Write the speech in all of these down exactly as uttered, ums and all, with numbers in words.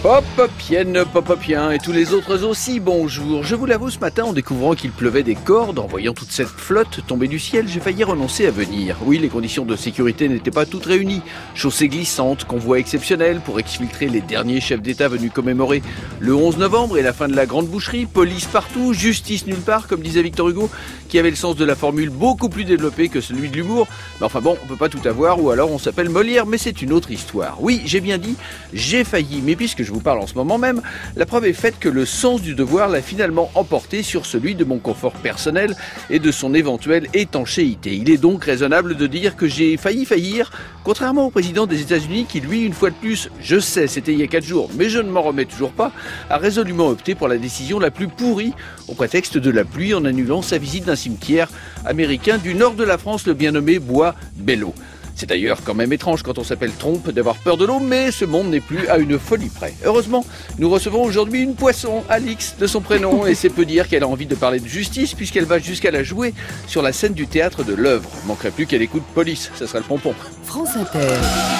Popopienne, popopien et tous les autres aussi, bonjour. Je vous l'avoue, ce matin, en découvrant qu'il pleuvait des cordes, en voyant toute cette flotte tomber du ciel, j'ai failli renoncer à venir. Oui, les conditions de sécurité n'étaient pas toutes réunies. Chaussées glissantes, convoi exceptionnel pour exfiltrer les derniers chefs d'État venus commémorer le onze novembre et la fin de la grande boucherie, police partout, justice nulle part, comme disait Victor Hugo, qui avait le sens de la formule beaucoup plus développé que celui de l'humour. Mais enfin bon, on peut pas tout avoir, ou alors on s'appelle Molière, mais c'est une autre histoire. Oui, j'ai bien dit, j'ai failli, mais puisque je vous parle en ce moment même, la preuve est faite que le sens du devoir l'a finalement emporté sur celui de mon confort personnel et de son éventuelle étanchéité. Il est donc raisonnable de dire que j'ai failli faillir, contrairement au président des États-Unis qui, lui, une fois de plus, je sais, c'était il y a quatre jours, mais je ne m'en remets toujours pas, a résolument opté pour la décision la plus pourrie, au prétexte de la pluie, en annulant sa visite d'un cimetière américain du nord de la France, le bien nommé Bois Belleau. C'est d'ailleurs quand même étrange quand on s'appelle Trompe d'avoir peur de l'eau, mais ce monde n'est plus à une folie près. Heureusement, nous recevons aujourd'hui une poisson, Alix de son prénom, et c'est peu dire qu'elle a envie de parler de justice puisqu'elle va jusqu'à la jouer sur la scène du théâtre de l'œuvre. Manquerait plus qu'elle écoute Police, ça sera le pompon. France Inter.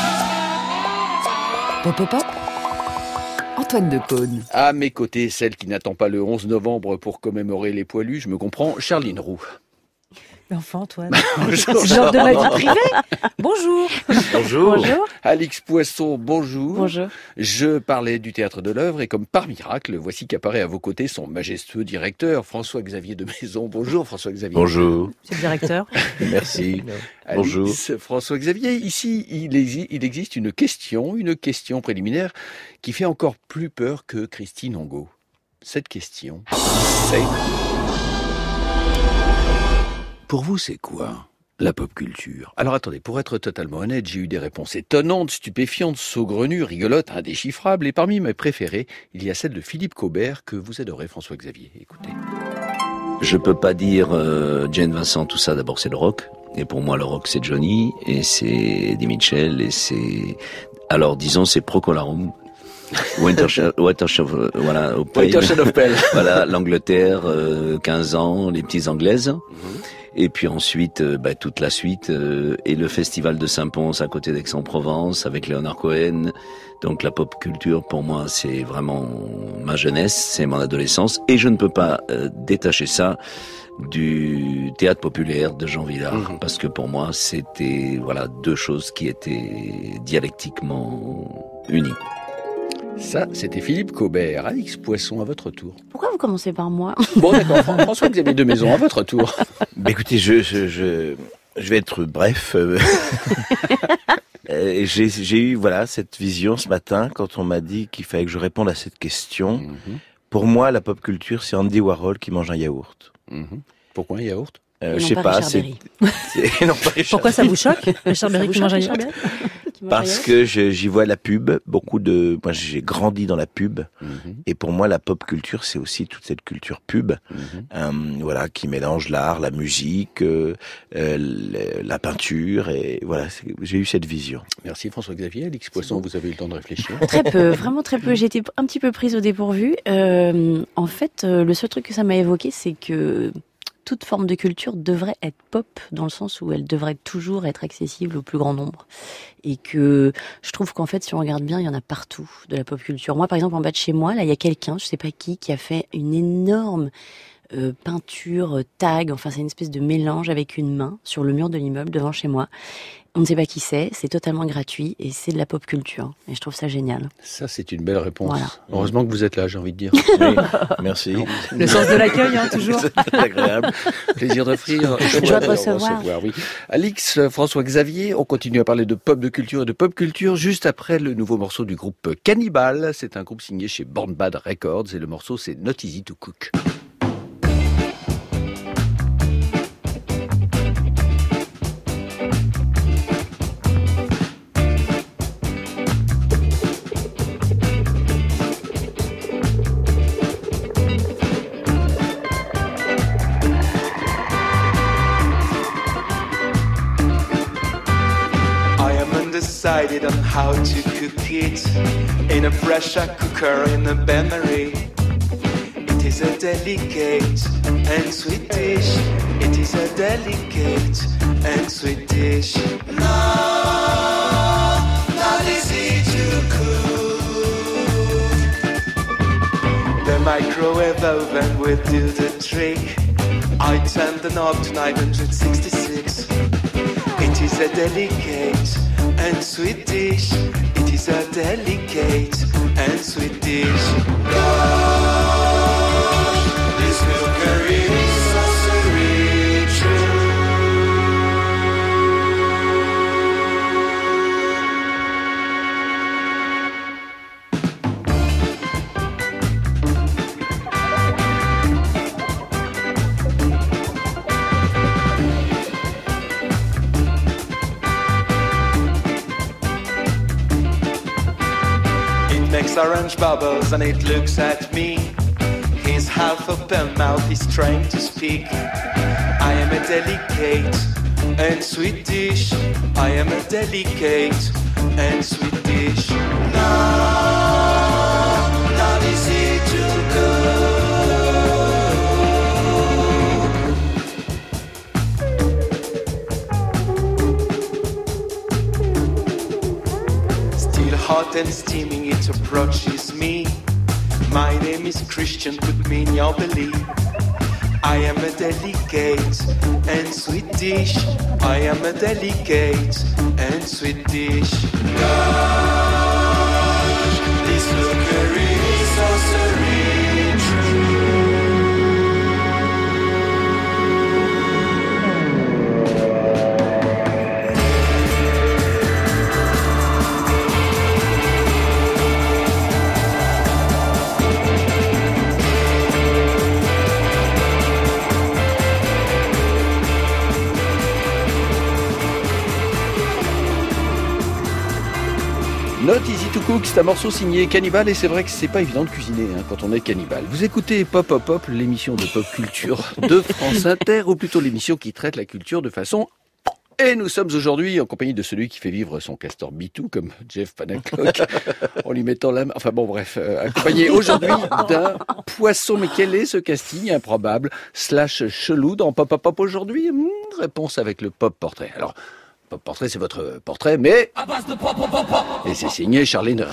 Pop, pop, pop. Antoine Decaune. À mes côtés, celle qui n'attend pas le onze novembre pour commémorer les poilus, je me comprends, Charline Roux. Mais enfin, Antoine, Bonjour. genre de ma vie privée. Bonjour. Bonjour. Bonjour. Alix Poisson, bonjour. Bonjour. Je parlais du théâtre de l'œuvre et comme par miracle, voici qu'apparaît à vos côtés son majestueux directeur, François-Xavier de Maison. Bonjour François-Xavier. Bonjour. Monsieur le directeur. Merci. Alix, Bonjour. François-Xavier, ici, il, exi- il existe une question, une question préliminaire qui fait encore plus peur que Christine Angot. Cette question, c'est... Pour vous, c'est quoi la pop culture? Alors attendez, pour être totalement honnête, j'ai eu des réponses étonnantes, stupéfiantes, saugrenues, rigolotes, indéchiffrables, et parmi mes préférées, il y a celle de Philippe Caubert que vous adorez, François-Xavier. Écoutez. Je peux pas dire euh, Jane Vincent, tout ça. D'abord, c'est le rock. Et pour moi, le rock, c'est Johnny, et c'est Eddie Mitchell, et c'est... Alors, disons, c'est Procolarum. Watershed, Watershed, voilà, au pays, Watershed of Pell. Voilà, l'Angleterre, euh, quinze ans, les petites anglaises. Mm-hmm. Et puis ensuite, euh, bah, toute la suite, euh, et le festival de Saint-Pons à côté d'Aix-en-Provence avec Léonard Cohen. Donc la pop culture, pour moi, c'est vraiment ma jeunesse, c'est mon adolescence. Et je ne peux pas euh, détacher ça du théâtre populaire de Jean Vilar, mmh. parce que pour moi, c'était voilà deux choses qui étaient dialectiquement unies. Ça, c'était Philippe Caubert. Alix Poisson, à votre tour. Pourquoi vous commencez par moi? Bon, d'accord. François-Xavier de Maison, à votre tour. Bah, écoutez, je, je, je, je vais être bref. Euh, j'ai, j'ai eu voilà cette vision ce matin quand on m'a dit qu'il fallait que je réponde à cette question. Mm-hmm. Pour moi, la pop culture, c'est Andy Warhol qui mange un yaourt. Mm-hmm. Pourquoi un yaourt? Euh, je sais pas. pas c'est, c'est, non, pas Pourquoi ça vous choque, Richard Berry qui mange un yaourt? Parce que je, j'y vois la pub, beaucoup de... Moi, j'ai grandi dans la pub, mm-hmm. et pour moi, la pop culture, c'est aussi toute cette culture pub, mm-hmm. euh, voilà, qui mélange l'art, la musique, euh, euh, la peinture, et voilà, c'est, j'ai eu cette vision. Merci François-Xavier. Alix Poisson, vous avez eu le temps de réfléchir? Très peu, vraiment très peu. J'ai été un petit peu prise au dépourvu. Euh, en fait, euh, le seul truc que ça m'a évoqué, c'est que toute forme de culture devrait être pop, dans le sens où elle devrait toujours être accessible au plus grand nombre. Et que je trouve qu'en fait, si on regarde bien, il y en a partout de la pop culture. Moi, par exemple, en bas de chez moi, là, il y a quelqu'un, je sais pas qui, qui a fait une énorme euh, peinture, euh, tag, enfin, c'est une espèce de mélange avec une main sur le mur de l'immeuble devant chez moi. On ne sait pas qui c'est, c'est totalement gratuit et c'est de la pop culture. Et je trouve ça génial. Ça, c'est une belle réponse. Voilà. Heureusement que vous êtes là, j'ai envie de dire. Oui, merci. Le sens de l'accueil, hein, toujours. C'est agréable. Plaisir d'offrir. Joie de recevoir. recevoir oui. Alix, François-Xavier, on continue à parler de pop de culture et de pop culture juste après le nouveau morceau du groupe Cannibal. C'est un groupe signé chez Born Bad Records et le morceau, c'est Not Easy to Cook. Decided on how to cook it in a pressure cooker in a bain-marie. It is a delicate and sweet dish. It is a delicate and sweet dish. No, not easy to cook. microwave oven will do the trick. I turned the knob to nine hundred sixty-six. It is a delicate and sweet dish. It is a delicate and sweet dish. Gosh, this milk curry is sorcery true. Makes orange bubbles and it looks at me. His half open mouth is trying to speak. I am a delicate and sweet dish. I am a delicate and sweet dish. No, not easy to hot and steaming, it approaches me. My name is Christian, put me in your belief. I am a delicate and sweet dish. I am a delicate and sweet dish. Gosh, this lookery is sorcery true. Not Easy to Cook, c'est un morceau signé Cannibal et c'est vrai que c'est pas évident de cuisiner hein, quand on est cannibale. Vous écoutez Pop Pop Pop, l'émission de pop culture de France Inter, ou plutôt l'émission qui traite la culture de façon... Et nous sommes aujourd'hui en compagnie de celui qui fait vivre son castor Bitou, comme Jeff Panaclock, en lui mettant la main... Enfin bon, bref, euh, accompagné aujourd'hui d'un poisson. Mais quel est ce casting improbable slash chelou dans Pop Pop Pop aujourd'hui? Hum, Réponse avec le pop portrait. Alors... Pop portrait, c'est votre portrait, mais... À base de pop, pop, pop, pop. Et c'est signé Charline...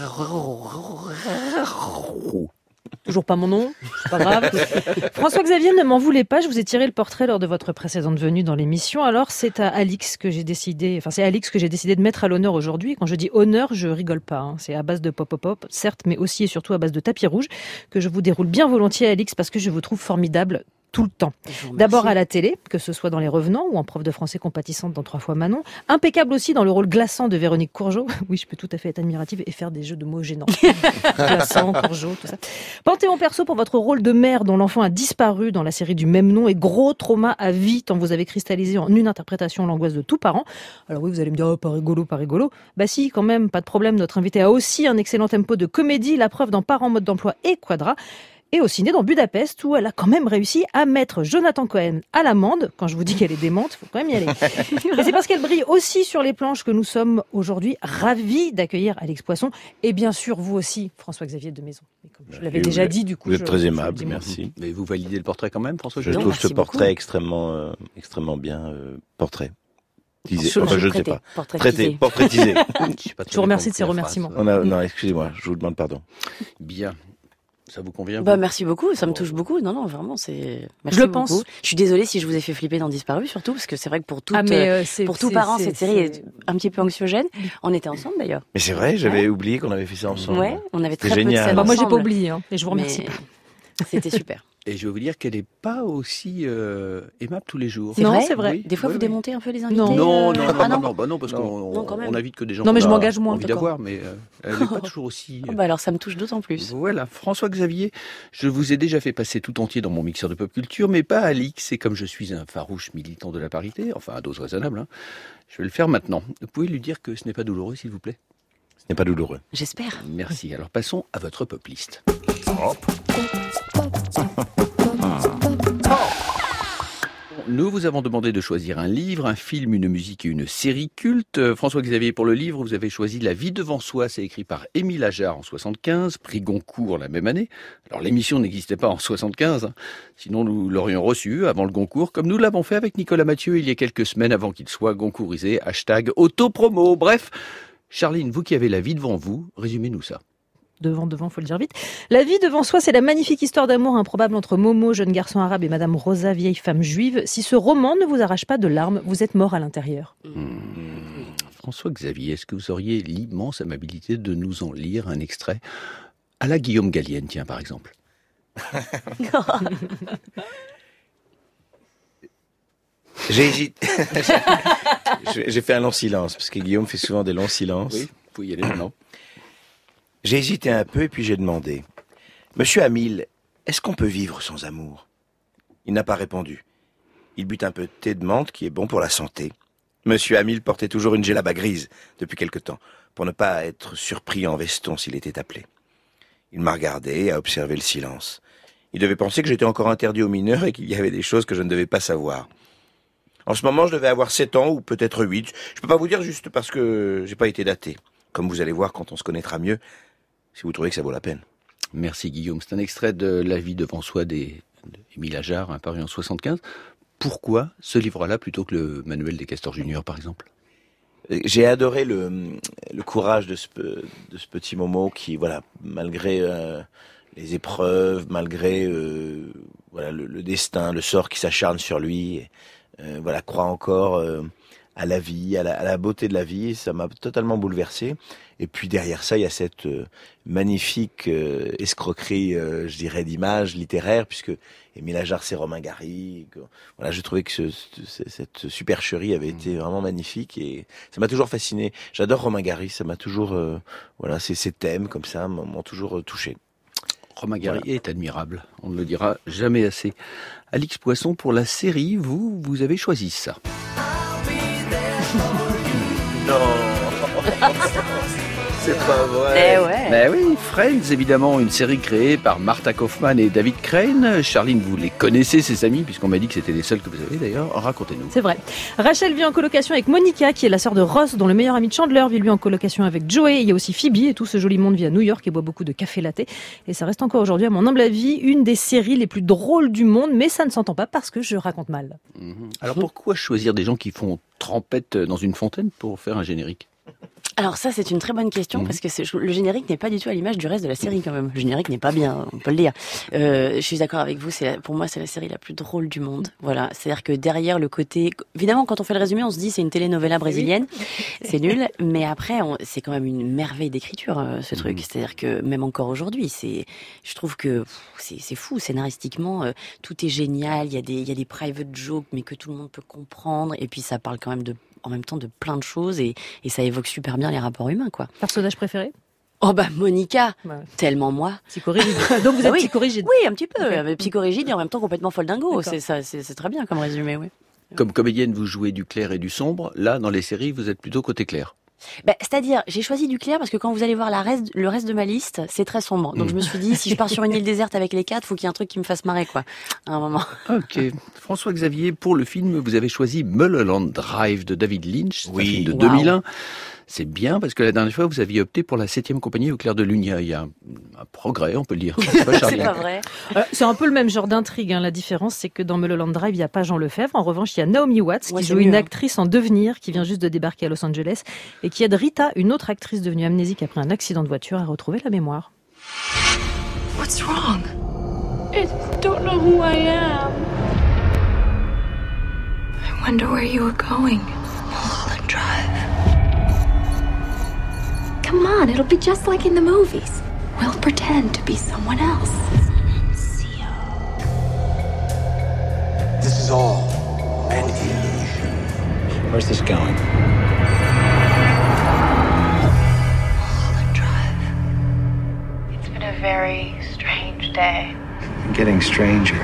Toujours pas mon nom, c'est pas grave. François-Xavier, ne m'en voulez pas, je vous ai tiré le portrait lors de votre précédente venue dans l'émission. Alors c'est à Alix que j'ai décidé, enfin c'est Alix que j'ai décidé de mettre à l'honneur aujourd'hui. Quand je dis honneur, je rigole pas. Hein. C'est à base de pop pop pop, certes, mais aussi et surtout à base de tapis rouge que je vous déroule bien volontiers, Alix, parce que je vous trouve formidable tout le temps. D'abord à la télé, que ce soit dans Les Revenants ou en prof de français compatissante dans Trois fois Manon. Impeccable aussi dans le rôle glaçant de Véronique Courgeot. Oui, je peux tout à fait être admirative et faire des jeux de mots gênants. Glaçant, Courgeot, tout ça. Panthéon perso pour votre rôle de mère dont l'enfant a disparu dans la série du même nom et gros trauma à vie tant vous avez cristallisé en une interprétation l'angoisse de tout parent. Alors oui, vous allez me dire, oh, pas rigolo, pas rigolo. Bah si, quand même, pas de problème. Notre invité a aussi un excellent tempo de comédie, la preuve dans Parents, mode d'emploi et Quadra. Et au ciné dans Budapest, où elle a quand même réussi à mettre Jonathan Cohen à l'amende. Quand je vous dis qu'elle est démente, faut quand même y aller. Et c'est parce qu'elle brille aussi sur les planches que nous sommes aujourd'hui ravis d'accueillir Alix Poisson. Et bien sûr, vous aussi, François-Xavier de Maison. Et comme je l'avais Et déjà vous, dit, du coup... Vous êtes je, très je aimable, je merci. Mais vous validez le portrait quand même, François? Je Non, trouve ce merci portrait beaucoup. extrêmement, euh, extrêmement bien. Euh, portrait. Disé. Je- Enfin, je ne sais Traité, pas. portraitisé. Traité, portraitisé. Je vous remercie de ces remerciements. On a, non, excusez-moi, je vous demande pardon. Bien. Ça vous convient? Bah vous merci beaucoup, ça me touche beaucoup. Non non, vraiment c'est. Merci Je le beaucoup. pense. Je suis désolée si je vous ai fait flipper dans Disparu, surtout parce que c'est vrai que pour tout Ah, mais euh, c'est, pour tout c'est- parent c'est- cette série c'est- est un petit peu anxiogène. On était ensemble d'ailleurs. Mais c'est vrai, j'avais oublié qu'on avait fait ça ensemble. Ouais, on avait C'était très peu de génial. scènes Bah, moi, j'ai pas ensemble, oublié, hein, et je vous remercie mais pas. C'était super. Et je vais vous dire qu'elle n'est pas aussi euh, aimable tous les jours. C'est Non, vrai c'est vrai. Oui, Des fois oui, vous oui. démontez un peu les invités. Non. Non, euh, non, non, ah, non, non, bah non, parce Non. qu'on Non, quand on, même. on invite que des gens Non, mais qu'on je a m'engage moins, envie d'accord. d'avoir, mais euh, elle n'est pas toujours aussi... Oh, bah alors ça me touche d'autant plus. Voilà, François-Xavier, je vous ai déjà fait passer tout entier dans mon mixeur de pop culture, mais pas Alix, et comme je suis un farouche militant de la parité, enfin à dose raisonnable, hein, je vais le faire maintenant. Vous pouvez lui dire que ce n'est pas douloureux, s'il vous plaît? Ce n'est pas douloureux. J'espère. Merci, alors passons à votre pop list. Nous vous avons demandé de choisir un livre, un film, une musique et une série culte. Euh, François-Xavier, pour le livre, vous avez choisi La vie devant soi. C'est écrit par Émile Ajar en soixante-quinze, prix Goncourt la même année. Alors l'émission n'existait pas en soixante-quinze, hein. Sinon nous l'aurions reçu avant le Goncourt, comme nous l'avons fait avec Nicolas Mathieu il y a quelques semaines avant qu'il soit Goncourisé. Hashtag autopromo. Bref, Charline, vous qui avez la vie devant vous, résumez-nous ça. devant, devant, faut le dire vite. La vie devant soi, c'est la magnifique histoire d'amour improbable entre Momo, jeune garçon arabe, et Madame Rosa, vieille femme juive. Si ce roman ne vous arrache pas de larmes, vous êtes mort à l'intérieur. Mmh. François-Xavier, est-ce que vous auriez l'immense amabilité de nous en lire un extrait à la Guillaume Gallienne, tiens, par exemple? J'ai hésité. J'ai fait un long silence, parce que Guillaume fait souvent des longs silences. Oui, vous pouvez y aller maintenant. J'ai hésité un peu et puis j'ai demandé « Monsieur Hamil, est-ce qu'on peut vivre sans amour ?» Il n'a pas répondu. Il but un peu de thé de menthe qui est bon pour la santé. Monsieur Hamil portait toujours une djellaba grise depuis quelque temps, pour ne pas être surpris en veston s'il était appelé. Il m'a regardé et a observé le silence. Il devait penser que j'étais encore interdit aux mineurs et qu'il y avait des choses que je ne devais pas savoir. En ce moment, je devais avoir sept ans ou peut-être huit. Je peux pas vous dire juste parce que j'ai pas été daté. Comme vous allez voir quand on se connaîtra mieux, si vous trouvez que ça vaut la peine. Merci Guillaume. C'est un extrait de La vie devant soi d'Émile Ajar, hein, paru en soixante-quinze. Pourquoi ce livre-là plutôt que le manuel des Castors Junior, par exemple? J'ai adoré le, le courage de ce, de ce petit Momo qui, voilà, malgré euh, les épreuves, malgré euh, voilà le, le destin, le sort qui s'acharne sur lui, et, euh, voilà, croit encore euh, à la vie, à la, à la beauté de la vie. Ça m'a totalement bouleversé. Et puis derrière ça, il y a cette euh, magnifique euh, escroquerie, euh, je dirais, d'image littéraire, puisque Émile Ajar, c'est Romain Gary. Que, voilà, j'ai trouvé que ce, ce, cette supercherie avait été vraiment magnifique et ça m'a toujours fasciné. J'adore Romain Gary, ça m'a toujours, euh, voilà, ces, ces thèmes comme ça m'ont toujours euh, touché. Romain Gary Voilà. est admirable, on ne le dira jamais assez. Alix Poisson, pour la série, vous, vous avez choisi ça. Non. C'est pas vrai. Eh ouais. Ben oui, Friends, évidemment, une série créée par Martha Kaufman et David Crane. Charline, vous les connaissez, ces amis, puisqu'on m'a dit que c'était les seuls que vous avez d'ailleurs. Racontez-nous. C'est vrai. Rachel vit en colocation avec Monica, qui est la sœur de Ross, dont le meilleur ami de Chandler vit lui en colocation avec Joey. Il y a aussi Phoebe, et tout ce joli monde vit à New York et boit beaucoup de café latte. Et ça reste encore aujourd'hui, à mon humble avis, une des séries les plus drôles du monde, mais ça ne s'entend pas parce que je raconte mal. Mhm. Alors pourquoi choisir des gens qui font trempette dans une fontaine pour faire un générique? Alors ça, c'est une très bonne question, Mmh. parce que c'est, le générique n'est pas du tout à l'image du reste de la série quand même. Le générique n'est pas bien, on peut le dire. Euh, je suis d'accord avec vous, c'est la, pour moi c'est la série la plus drôle du monde. Voilà, c'est-à-dire que derrière le côté... Évidemment, quand on fait le résumé, on se dit c'est une telenovela brésilienne, c'est nul, mais après, on, c'est quand même une merveille d'écriture, euh, ce truc. C'est-à-dire que même encore aujourd'hui, c'est, je trouve que pff, c'est, c'est fou, scénaristiquement, euh, tout est génial, il y a des, il y a des private jokes, mais que tout le monde peut comprendre, et puis ça parle quand même de en même temps de plein de choses et, et ça évoque super bien les rapports humains, quoi. Personnage préféré? Oh bah Monica, Ouais. tellement moi. Psychorigide. Donc vous êtes Ah oui. psychorigide. Oui, un petit peu, Ok. mais psychorigide et en même temps complètement folle dingo. D'accord. C'est ça, c'est, c'est très bien comme résumé, oui. Comme comédienne, vous jouez du clair et du sombre. Là, dans les séries, vous êtes plutôt côté clair. Bah, c'est-à-dire, j'ai choisi du clair parce que quand vous allez voir la reste, le reste de ma liste, c'est très sombre. Donc Mm. je me suis dit, si je pars sur une île déserte avec les quatre, faut qu'il y ait un truc qui me fasse marrer, quoi. À un moment. Ok. François-Xavier, pour le film, vous avez choisi Mulholland Drive de David Lynch. C'est Oui. un film de Wow. deux mille un. C'est bien parce que la dernière fois, vous aviez opté pour la septième compagnie au clair de lune. Il y a, il y a un, un progrès, on peut le dire. C'est pas C'est Charline. pas vrai. Euh, c'est un peu le même genre d'intrigue. Hein. La différence, c'est que dans Mulholland Drive, il n'y a pas Jean Lefebvre. En revanche, il y a Naomi Watts, Ouais, qui c'est joue une mieux, hein. actrice en devenir, qui vient juste de débarquer à Los Angeles, et qui aide Rita, une autre actrice devenue amnésique après un accident de voiture, à retrouver la mémoire. What's wrong? I don't know who I am. I wonder where you were going. Mulholland Drive. Come on, it'll be just like in the movies. We'll pretend to be someone else. This is all an illusion. Where's this going? Mulholland Drive. It's been a very strange day. Getting stranger.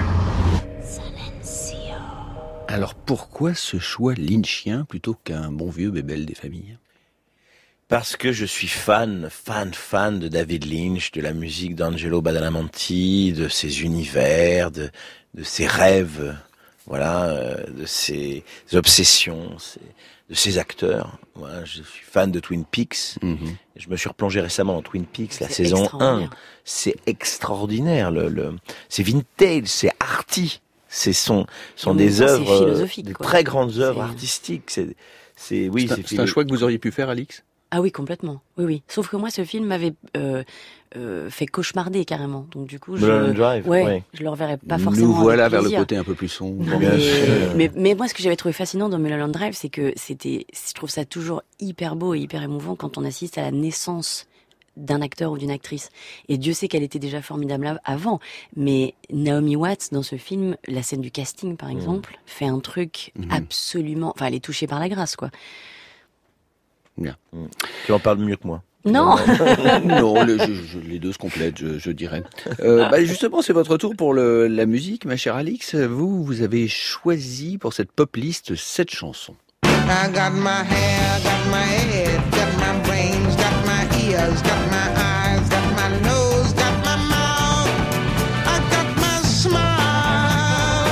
Alors pourquoi ce choix lynchien plutôt qu'un bon vieux bébel des familles? Parce que je suis fan, fan, fan de David Lynch, de la musique d'Angelo Badalamenti, de ses univers, de, de ses rêves, voilà, euh, de ses obsessions, ses- de ses acteurs. Voilà, je suis fan de Twin Peaks. Mhm. Je me suis replongé récemment dans Twin Peaks, la C'est saison un. extraordinaire. C'est extraordinaire. Le, le, c'est vintage, c'est arty. Ce sont, sont En même des temps, c'est œuvres, euh, philosophique, de quoi. très grandes œuvres C'est- artistiques. C'est, c'est, oui, c'est, un, c'est c'est un choix que vous auriez pu faire, Alix? Ah oui, complètement. Oui, oui. Sauf que moi, ce film m'avait euh, euh, fait cauchemarder carrément. Donc du coup, je, Mulholland Drive, ouais, ouais. je le reverrai pas forcément. Nous voilà avec vers le plaisir. côté un peu plus sombre. Bien mais, sûr. mais, mais moi, ce que j'avais trouvé fascinant dans Mulholland Drive, c'est que c'était, je trouve ça toujours hyper beau et hyper émouvant quand on assiste à la naissance d'un acteur ou d'une actrice. Et Dieu sait qu'elle était déjà formidable avant. Mais Naomi Watts, dans ce film, la scène du casting, par exemple, mmh. fait un truc mmh. absolument... Enfin, elle est touchée par la grâce, quoi. Bien. Mmh. Tu en parles mieux que moi. Non. Non, le, je, je, les deux se complètent, je, je dirais. Euh, bah justement, c'est votre tour pour le, la musique, ma chère Alix. Vous, vous avez choisi pour cette pop list sept chansons. I got my hair, got my head, got my brains, got my ears, got my eyes, got my nose, got my mouth, I got my smile,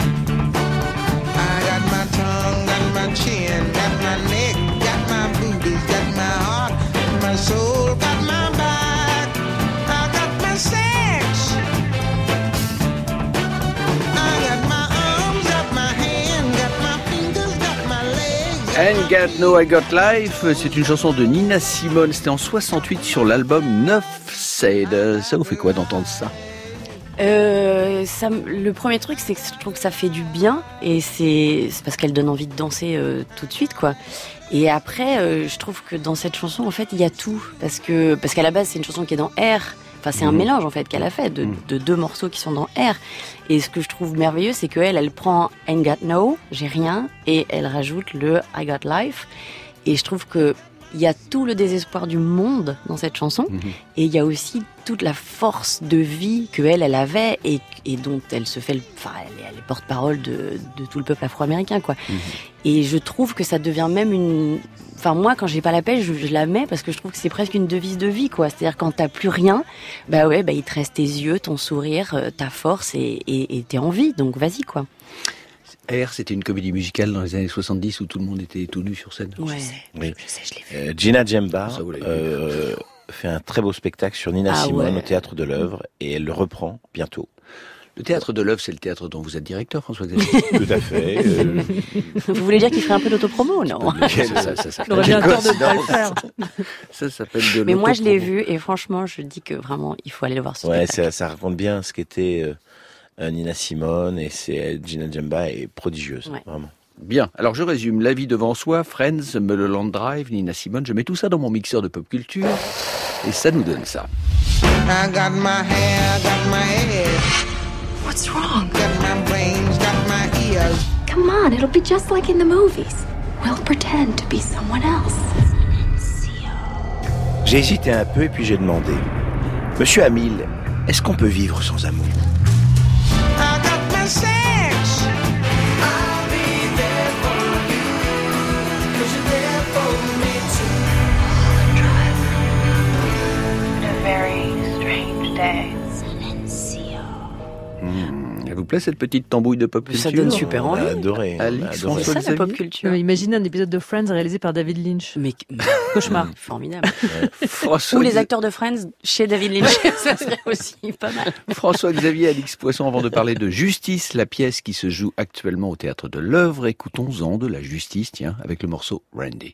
I got my tongue, got my chin, got my neck, got my boobies, got my heart, got my soul, got my back, I got my sex, I got my arms, got my hand, got my fingers, got my legs. Ain't Got No I Got Life, c'est une chanson de Nina Simone, c'était en soixante-huit sur l'album Nuff Said. Ça vous fait quoi d'entendre ça? Euh, ça, le premier truc, c'est que je trouve que ça fait du bien et c'est, c'est parce qu'elle donne envie de danser euh, tout de suite, quoi. Et après, euh, je trouve que dans cette chanson, en fait, il y a tout parce que parce qu'à la base, c'est une chanson qui est dans R. Enfin, c'est un mmh. mélange en fait qu'elle a fait de, de deux morceaux qui sont dans R. Et ce que je trouve merveilleux, c'est qu'elle, elle prend Ain't Got No, j'ai rien, et elle rajoute le I Got Life. Et je trouve que il y a tout le désespoir du monde dans cette chanson, mmh. et il y a aussi toute la force de vie que elle, elle avait et, et dont elle se fait, le, enfin, elle, elle est porte-parole de, de tout le peuple afro-américain, quoi. Mmh. Et je trouve que ça devient même une, enfin moi, quand j'ai pas la paix, je, je la mets parce que je trouve que c'est presque une devise de vie, quoi. C'est-à-dire quand t'as plus rien, bah ouais, bah il te reste tes yeux, ton sourire, ta force et, et, et t'es en vie, donc vas-y, quoi. R, c'était une comédie musicale dans les années soixante-dix où tout le monde était tout nu sur scène. Ouais, je sais, oui. je sais, je l'ai vu. Euh, Gina Djemba Ça, euh, fait un très beau spectacle sur Nina ah, Simone ouais. au Théâtre de l'Œuvre et elle le reprend bientôt. Le Théâtre de l'Œuvre, c'est le théâtre dont vous êtes directeur, François-Xavier. Tout à fait. Euh... Vous voulez dire qu'il ferait un peu d'autopromo, non? ça, ça, ça, Il aurait bien tort de ne pas le faire. Ça s'appelle de Mais moi, je l'ai vu et franchement, je dis que vraiment, il faut aller le voir ce ouais, spectacle. Ça, ça raconte bien ce qu'était euh, Nina Simone et c'est Gina Djemba est prodigieuse, ouais. vraiment. Bien, alors je résume. La vie devant soi, Friends, Mulholland Drive, Nina Simone. Je mets tout ça dans mon mixeur de pop culture et ça nous donne ça. I got my hair, got my head. What's wrong? Got my brains, got my ears. Come on, it'll be just like in the movies. We'll pretend to be someone else. J'ai hésité un peu et puis j'ai demandé, Monsieur Hamill, est-ce qu'on peut vivre sans amour? I got my sex. I'll be there for you, 'cause you're there for me too. A very strange day. Mmh. Elle vous plaît cette petite tambouille de pop culture? Ça donne super envie. On a adoré. Alix, on a adoré. C'est ça la pop culture. Euh, imaginez un épisode de Friends réalisé par David Lynch. Mais cauchemar. Formidable. François Ou les acteurs de Friends chez David Lynch. Ça serait aussi pas mal. François-Xavier Alix Poisson, avant de parler de Justice, la pièce qui se joue actuellement au Théâtre de l'Œuvre, écoutons-en de la justice, tiens, avec le morceau Randy.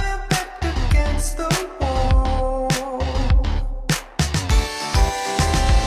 Against the wall.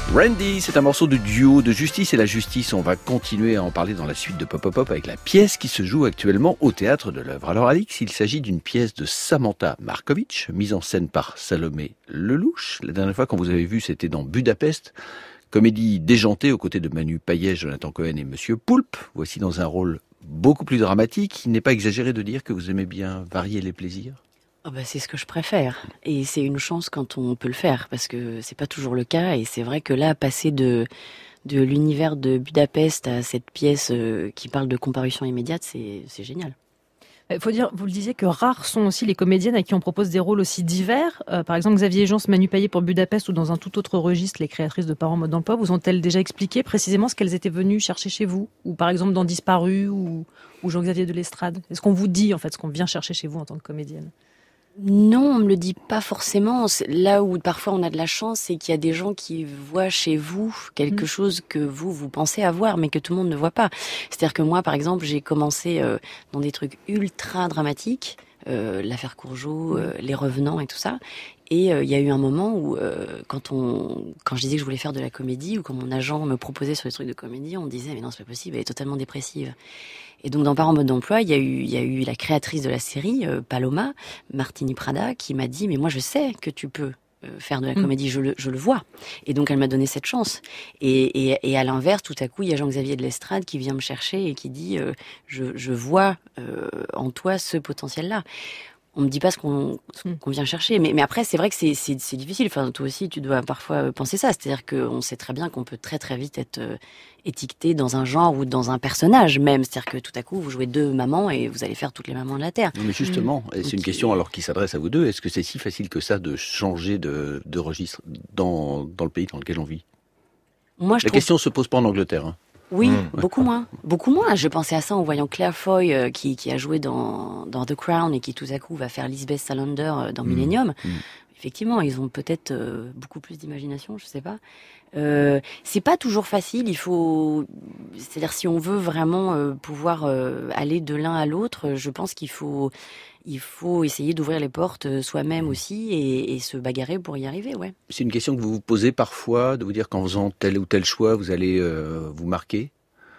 Randy, c'est un morceau de duo de Justice et la Justice. On va continuer à en parler dans la suite de Pop Pop Pop avec la pièce qui se joue actuellement au Théâtre de l'Œuvre. Alors Alix, il s'agit d'une pièce de Samantha Markovic, mise en scène par Salomé Lelouch. La dernière fois qu'on vous avez vu, c'était dans Budapest, comédie déjantée aux côtés de Manu Payet, Jonathan Cohen et Monsieur Poulpe. Voici dans un rôle beaucoup plus dramatique. Il n'est pas exagéré de dire que vous aimez bien varier les plaisirs. Oh bah c'est ce que je préfère et c'est une chance quand on peut le faire parce que c'est pas toujours le cas et c'est vrai que là passer de de l'univers de Budapest à cette pièce qui parle de comparution immédiate c'est c'est génial. Il faut dire, vous le disiez, que rares sont aussi les comédiennes à qui on propose des rôles aussi divers. Euh, par exemple, Xavier Jeance, Manu Payet pour Budapest ou dans un tout autre registre, les créatrices de Parents mode d'emploi, vous ont-elles déjà expliqué précisément ce qu'elles étaient venues chercher chez vous? Ou par exemple dans Disparu ou, ou Jean-Xavier de l'Estrade? Est-ce qu'on vous dit en fait ce qu'on vient chercher chez vous en tant que comédienne? Non, on me le dit pas forcément. Là où parfois on a de la chance, c'est qu'il y a des gens qui voient chez vous quelque mmh. chose que vous, vous pensez avoir, mais que tout le monde ne voit pas. C'est-à-dire que moi, par exemple, j'ai commencé euh, dans des trucs ultra dramatiques, euh, l'affaire Courgeot, euh, les revenants et tout ça. Et il euh, y a eu un moment où, euh, quand on, quand je disais que je voulais faire de la comédie, ou quand mon agent me proposait sur des trucs de comédie, on me disait mais non, c'est pas possible, elle est totalement dépressive. Et donc dans Parents mode d'emploi, il y a eu, il y a eu la créatrice de la série, euh, Paloma, Martini Prada, qui m'a dit mais moi je sais que tu peux euh, faire de la comédie, mmh. je le, je le vois. Et donc elle m'a donné cette chance. Et, et, et à l'inverse, tout à coup, il y a Jean-Xavier de l'Estrade qui vient me chercher et qui dit euh, je, je vois euh, en toi ce potentiel-là. On me dit pas ce qu'on, ce qu'on vient chercher, mais, mais après c'est vrai que c'est, c'est, c'est difficile. Enfin, toi aussi, tu dois parfois penser ça. C'est-à-dire qu'on sait très bien qu'on peut très très vite être euh, étiqueté dans un genre ou dans un personnage même. C'est-à-dire que tout à coup, vous jouez deux mamans et vous allez faire toutes les mamans de la terre. Mais justement, mmh. et c'est une question alors qui s'adresse à vous deux. Est-ce que c'est si facile que ça de changer de, de registre dans, dans le pays dans lequel on vit? Moi, je La trouve... question se pose pas en Angleterre. Hein. Oui, mmh. beaucoup moins, beaucoup moins. Je pensais à ça en voyant Claire Foy euh, qui, qui a joué dans, dans The Crown et qui tout à coup va faire Lisbeth Salander euh, dans mmh. Millennium. Mmh. Effectivement, ils ont peut-être euh, beaucoup plus d'imagination, je sais pas. Euh, c'est pas toujours facile. Il faut, c'est-à-dire si on veut vraiment euh, pouvoir euh, aller de l'un à l'autre, je pense qu'il faut, il faut essayer d'ouvrir les portes soi-même aussi et, et se bagarrer pour y arriver, ouais. C'est une question que vous vous posez parfois, de vous dire qu'en faisant tel ou tel choix, vous allez euh, vous marquer?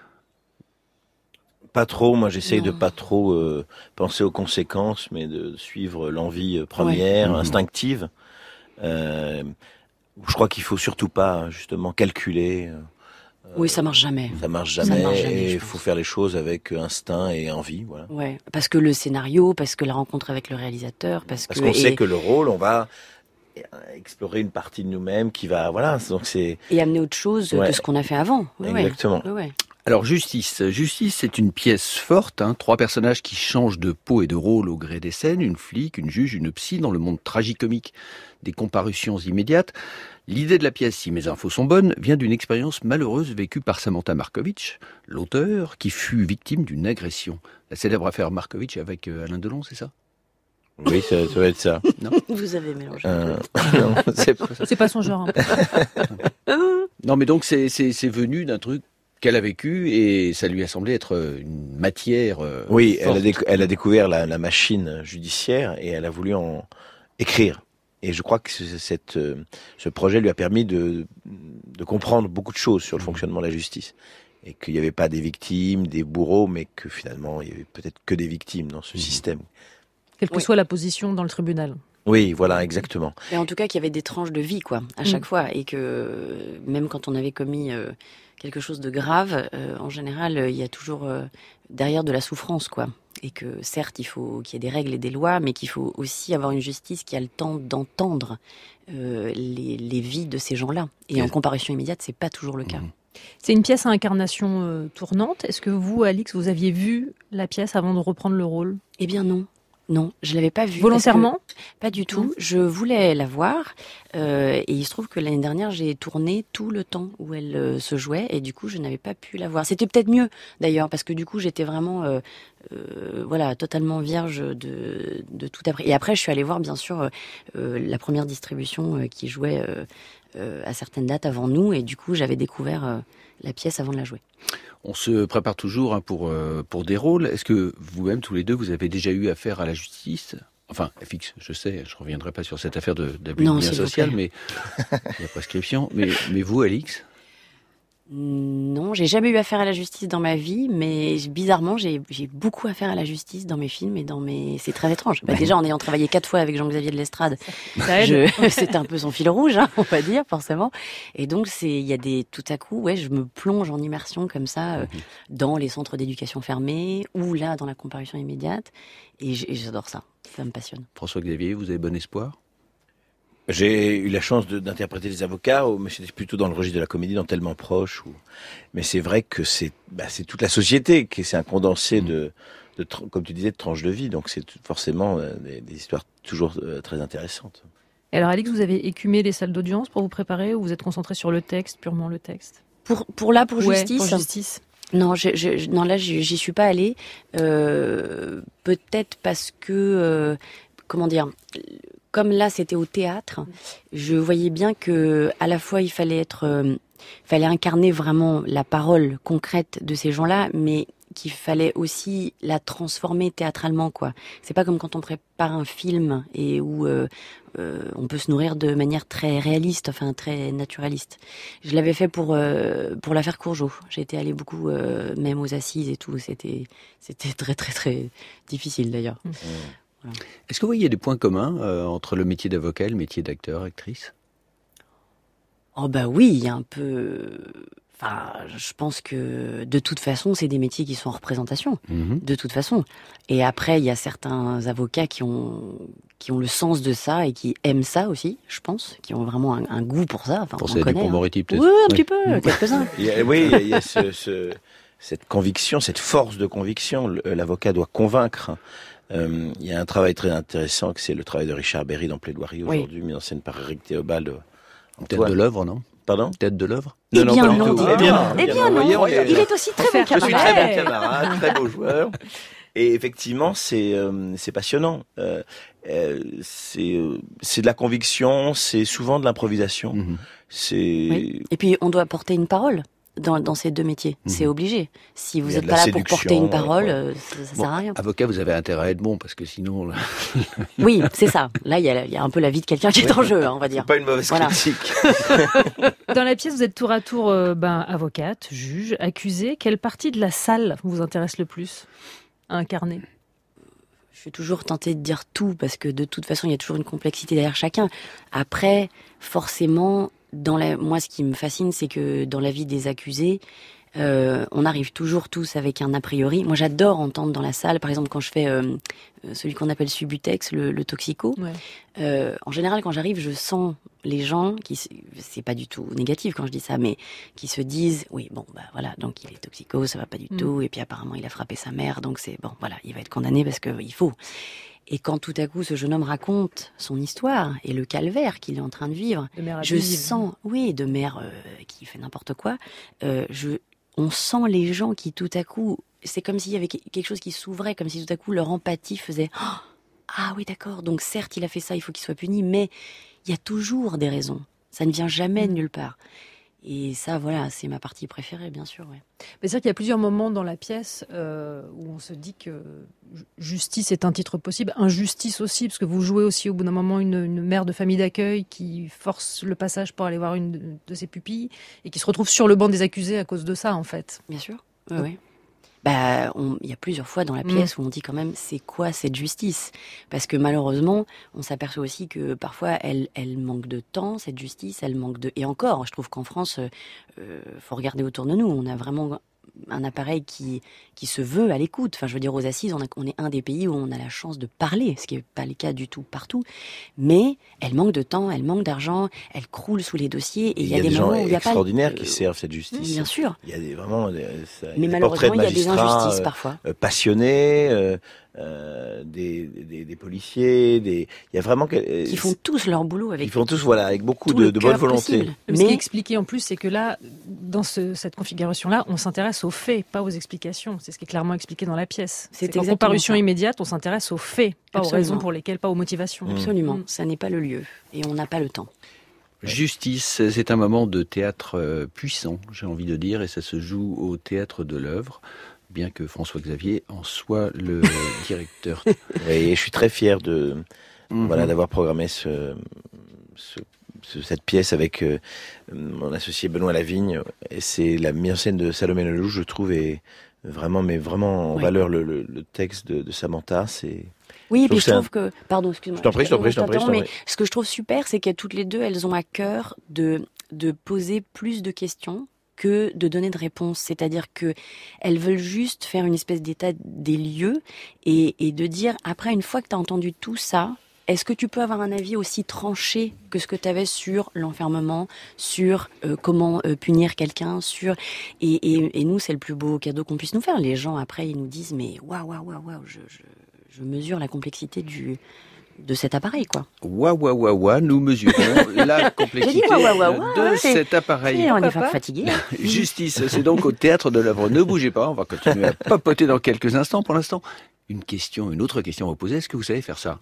Pas trop, moi j'essaye non. de pas trop euh, penser aux conséquences, mais de suivre l'envie première, ouais. instinctive. Euh, je crois qu'il faut surtout pas justement calculer. Euh, oui, ça marche jamais. Ça marche jamais. Ça marche jamais, il faut faire les choses avec instinct et envie, voilà. Ouais, parce que le scénario, parce que la rencontre avec le réalisateur, parce, parce que qu'on et... sait que le rôle, on va explorer une partie de nous-mêmes qui va, voilà, donc c'est et amener autre chose ouais. de ce qu'on a fait avant. Ouais, exactement. Ouais, ouais. Alors Justice, Justice, c'est une pièce forte, hein, trois personnages qui changent de peau et de rôle au gré des scènes, une flic, une juge, une psy, dans le monde tragicomique des comparutions immédiates. L'idée de la pièce, si mes infos sont bonnes, vient d'une expérience malheureuse vécue par Samantha Markovic, l'auteur, qui fut victime d'une agression. La célèbre affaire Markovic avec euh, Alain Delon, c'est ça? Oui, ça, ça doit être ça. Non. Vous avez mélangé. Euh, non, c'est pas ça. C'est pas son genre. Hein. Non, mais donc c'est, c'est, c'est venu d'un truc qu'elle a vécu et ça lui a semblé être une matière euh, oui, forte. Elle a, déc- elle a découvert la, la machine judiciaire et elle a voulu en écrire. Et je crois que cette, ce projet lui a permis de, de comprendre beaucoup de choses sur le fonctionnement de la justice. Et qu'il n'y avait pas des victimes, des bourreaux, mais que finalement, il y avait peut-être que des victimes dans ce mmh. système. Quelle que oui. soit la position dans le tribunal. Oui, voilà, exactement. Mais en tout cas, qu'il y avait des tranches de vie, quoi, à chaque mmh. fois. Et que même quand on avait commis euh, quelque chose de grave, euh, en général, il y a toujours euh, derrière de la souffrance, quoi. Et que certes, il faut qu'il y ait des règles et des lois, mais qu'il faut aussi avoir une justice qui a le temps d'entendre euh, les, les vies de ces gens-là. Et, et en comparution immédiate, c'est pas toujours le cas. Mmh. C'est une pièce à incarnation euh, tournante. Est-ce que vous, Alix, vous aviez vu la pièce avant de reprendre le rôle? Eh bien non. Non, je l'avais pas vue. Volontairement? Pas du tout. Je voulais la voir euh, et il se trouve que l'année dernière j'ai tourné tout le temps où elle euh, se jouait et du coup je n'avais pas pu la voir. C'était peut-être mieux d'ailleurs parce que du coup j'étais vraiment euh, euh, voilà totalement vierge de de tout après. Et après je suis allée voir bien sûr euh, la première distribution euh, qui jouait euh, euh, à certaines dates avant nous et du coup j'avais découvert euh, la pièce avant de la jouer. On se prépare toujours hein, pour, euh, pour des rôles. Est-ce que vous-même, tous les deux, vous avez déjà eu affaire à la justice Enfin, F X, je sais, je ne reviendrai pas sur cette affaire de, d'abus Non, de lien s'il vous social, plaît. mais la prescription. Mais, mais vous, Alix? Non, j'ai jamais eu affaire à la justice dans ma vie, mais bizarrement, j'ai, j'ai beaucoup affaire à la justice dans mes films et dans mes... C'est très étrange. Bah, déjà, en ayant travaillé quatre fois avec Jean-Xavier de Lestrade, je... c'est un peu son fil rouge, hein, on va dire, forcément. Et donc, c'est, il y a des, tout à coup, ouais, je me plonge en immersion comme ça, euh, dans les centres d'éducation fermés, ou là, dans la comparution immédiate. Et j'adore ça. Ça me passionne. François-Xavier, vous avez bon espoir? J'ai eu la chance de, d'interpréter des avocats, mais c'était plutôt dans le registre de la comédie, dans Tellement proche. Ou... Mais c'est vrai que c'est, bah, c'est toute la société, qui c'est un condensé mmh. de, de, comme tu disais, de tranches de vie. Donc c'est forcément euh, des, des histoires toujours euh, très intéressantes. Et alors, Alix, vous avez écumé les salles d'audience pour vous préparer, ou vous êtes concentré sur le texte, purement le texte? Pour, pour là, pour ouais, justice. Pour justice. Non, je, je, non, là, j'y, j'y suis pas allée. Euh, peut-être parce que, euh, comment dire, comme là, c'était au théâtre, je voyais bien que, à la fois, il fallait être, euh, fallait incarner vraiment la parole concrète de ces gens-là, mais qu'il fallait aussi la transformer théâtralement, quoi. C'est pas comme quand on prépare un film et où euh, euh, on peut se nourrir de manière très réaliste, enfin très naturaliste. Je l'avais fait pour euh, pour l'affaire Courgeot. J'ai été allée beaucoup, euh, même aux assises et tout. C'était c'était très très très difficile d'ailleurs. Mmh. Voilà. Est-ce que vous voyez des points communs euh, entre le métier d'avocat et le métier d'acteur, actrice? Oh bah oui, il y a un peu. Enfin, je pense que de toute façon, c'est des métiers qui sont en représentation, mmh. de toute façon. Et après, il y a certains avocats qui ont qui ont le sens de ça et qui aiment ça aussi, je pense, qui ont vraiment un, un goût pour ça. Enfin, pour ça, du Pont-Moretti, peut-être. Oui, un oui. petit peu, mmh. quelques-uns. Il y a, oui, il y a, il y a ce, ce, cette conviction, cette force de conviction. L'avocat doit convaincre. Euh, il y a un travail très intéressant, que c'est le travail de Richard Berry dans Plaidoirie aujourd'hui, oui. mis en scène par Éric Théobald. Tête de l'œuvre, non? Pardon? Tête de l'œuvre? Eh non, bien, non, non. Pas Eh bien, eh bien, non. non. Il est aussi très bon camarade. Je suis très bon camarade, très beau joueur. Et effectivement, c'est euh, c'est passionnant. Euh, euh, c'est euh, c'est de la conviction, c'est souvent de l'improvisation. Mmh. C'est. Oui. Et puis, on doit porter une parole. Dans, dans ces deux métiers, mmh. c'est obligé. Si vous n'êtes pas là pour porter une parole, ouais. ça, ça bon, sert à rien. Avocat, vous avez intérêt à être bon, parce que sinon... Là... oui, c'est ça. Là, il y a, y a un peu la vie de quelqu'un qui est oui. en jeu, hein, on va dire. C'est pas une mauvaise voilà. critique. Dans la pièce, vous êtes tour à tour euh, ben, avocate, juge, accusé. Quelle partie de la salle vous intéresse le plus à incarner? Je suis toujours tentée de dire tout, parce que de toute façon, il y a toujours une complexité derrière chacun. Après, forcément... Dans la, moi, ce qui me fascine, c'est que dans la vie des accusés, euh, on arrive toujours tous avec un a priori. Moi, j'adore entendre dans la salle, par exemple, quand je fais euh, celui qu'on appelle Subutex, le, le toxico. Ouais. Euh, en général, quand j'arrive, je sens les gens qui, c'est pas du tout négatif quand je dis ça, mais qui se disent, oui, bon, bah voilà, donc il est toxico, ça va pas du mmh. tout, et puis apparemment il a frappé sa mère, donc c'est bon, voilà, il va être condamné parce que il faut. Et quand tout à coup ce jeune homme raconte son histoire et le calvaire qu'il est en train de vivre, je sens, oui, de mère euh, qui fait n'importe quoi, euh, je, on sent les gens qui tout à coup, c'est comme s'il y avait quelque chose qui s'ouvrait, comme si tout à coup leur empathie faisait oh, ah oui d'accord, donc certes il a fait ça, il faut qu'il soit puni, mais il y a toujours des raisons, ça ne vient jamais de nulle part. Et ça, voilà, c'est ma partie préférée, bien sûr. Ouais. Mais c'est vrai qu'il y a plusieurs moments dans la pièce euh, où on se dit que justice est un titre possible, injustice aussi, parce que vous jouez aussi au bout d'un moment une, une mère de famille d'accueil qui force le passage pour aller voir une de, de ses pupilles et qui se retrouve sur le banc des accusés à cause de ça, en fait. Bien sûr, oui, oui. Bah, on, il y a plusieurs fois dans la pièce mmh. où on dit quand même c'est quoi cette justice, parce que malheureusement on s'aperçoit aussi que parfois elle, elle manque de temps, cette justice, elle manque de, et encore je trouve qu'en France euh, faut regarder autour de nous, on a vraiment un appareil qui qui se veut à l'écoute. Enfin, je veux dire, aux assises, on, a, on est un des pays où on a la chance de parler, ce qui n'est pas le cas du tout partout. Mais elle manque de temps, elle manque d'argent, elle croule sous les dossiers. Et il y, y a des, des gens extraordinaires pas... qui servent cette justice. Bien sûr. Il y a des, vraiment des, ça, mais des malheureusement, il y a des injustices parfois. Euh, passionnés, euh, euh, des, des, des policiers, des, il y a vraiment que, qui font tous leur boulot avec. Ils font tous, voilà, avec beaucoup de, de bonne volonté. Mais ce qui est expliqué en plus, c'est que là, dans ce, cette configuration-là, on s'intéresse aux faits, pas aux explications. C'est ce qui est clairement expliqué dans la pièce. C'est, c'est en comparution ça. immédiate, on s'intéresse aux faits, pas Absolument. aux raisons pour lesquelles, pas aux motivations. Mmh. Absolument, mmh. ça n'est pas le lieu et on n'a pas le temps. Justice, c'est un moment de théâtre puissant, j'ai envie de dire, et ça se joue au Théâtre de l'Œuvre. bien que François-Xavier en soit le directeur. Et je suis très fier de mm-hmm. voilà d'avoir programmé ce, ce, ce cette pièce avec euh, mon associé Benoît Lavigne. Et c'est la mise en scène de Salomé Lelouch, je trouve, et vraiment, mais vraiment en oui. valeur le, le, le texte de, de Samantha. C'est oui, et puis je trouve un... que pardon, excuse-moi. Je t'en prie, je t'en prie, je t'en prie. Mais ce que je trouve super, c'est que toutes les deux, elles ont à cœur de de poser plus de questions que de donner de réponses. C'est-à-dire que elles veulent juste faire une espèce d'état des lieux et, et de dire, après, une fois que tu as entendu tout ça, est-ce que tu peux avoir un avis aussi tranché que ce que tu avais sur l'enfermement, sur euh, comment euh, punir quelqu'un, sur et, et, et nous, c'est le plus beau cadeau qu'on puisse nous faire. Les gens, après, ils nous disent, mais waouh, waouh, waouh, waouh, je, je, je mesure la complexité du... de cet appareil, quoi. Ouah, ouah, ouah, ouah, nous mesurons la complexité ouah, ouah, ouah, ouah, de c'est... cet appareil. Et on est fatigué. Justice, c'est donc au Théâtre de l'Œuvre. Ne bougez pas, on va continuer à papoter dans quelques instants. Pour l'instant, une question, une autre question à vous poser. Est-ce que vous savez faire ça?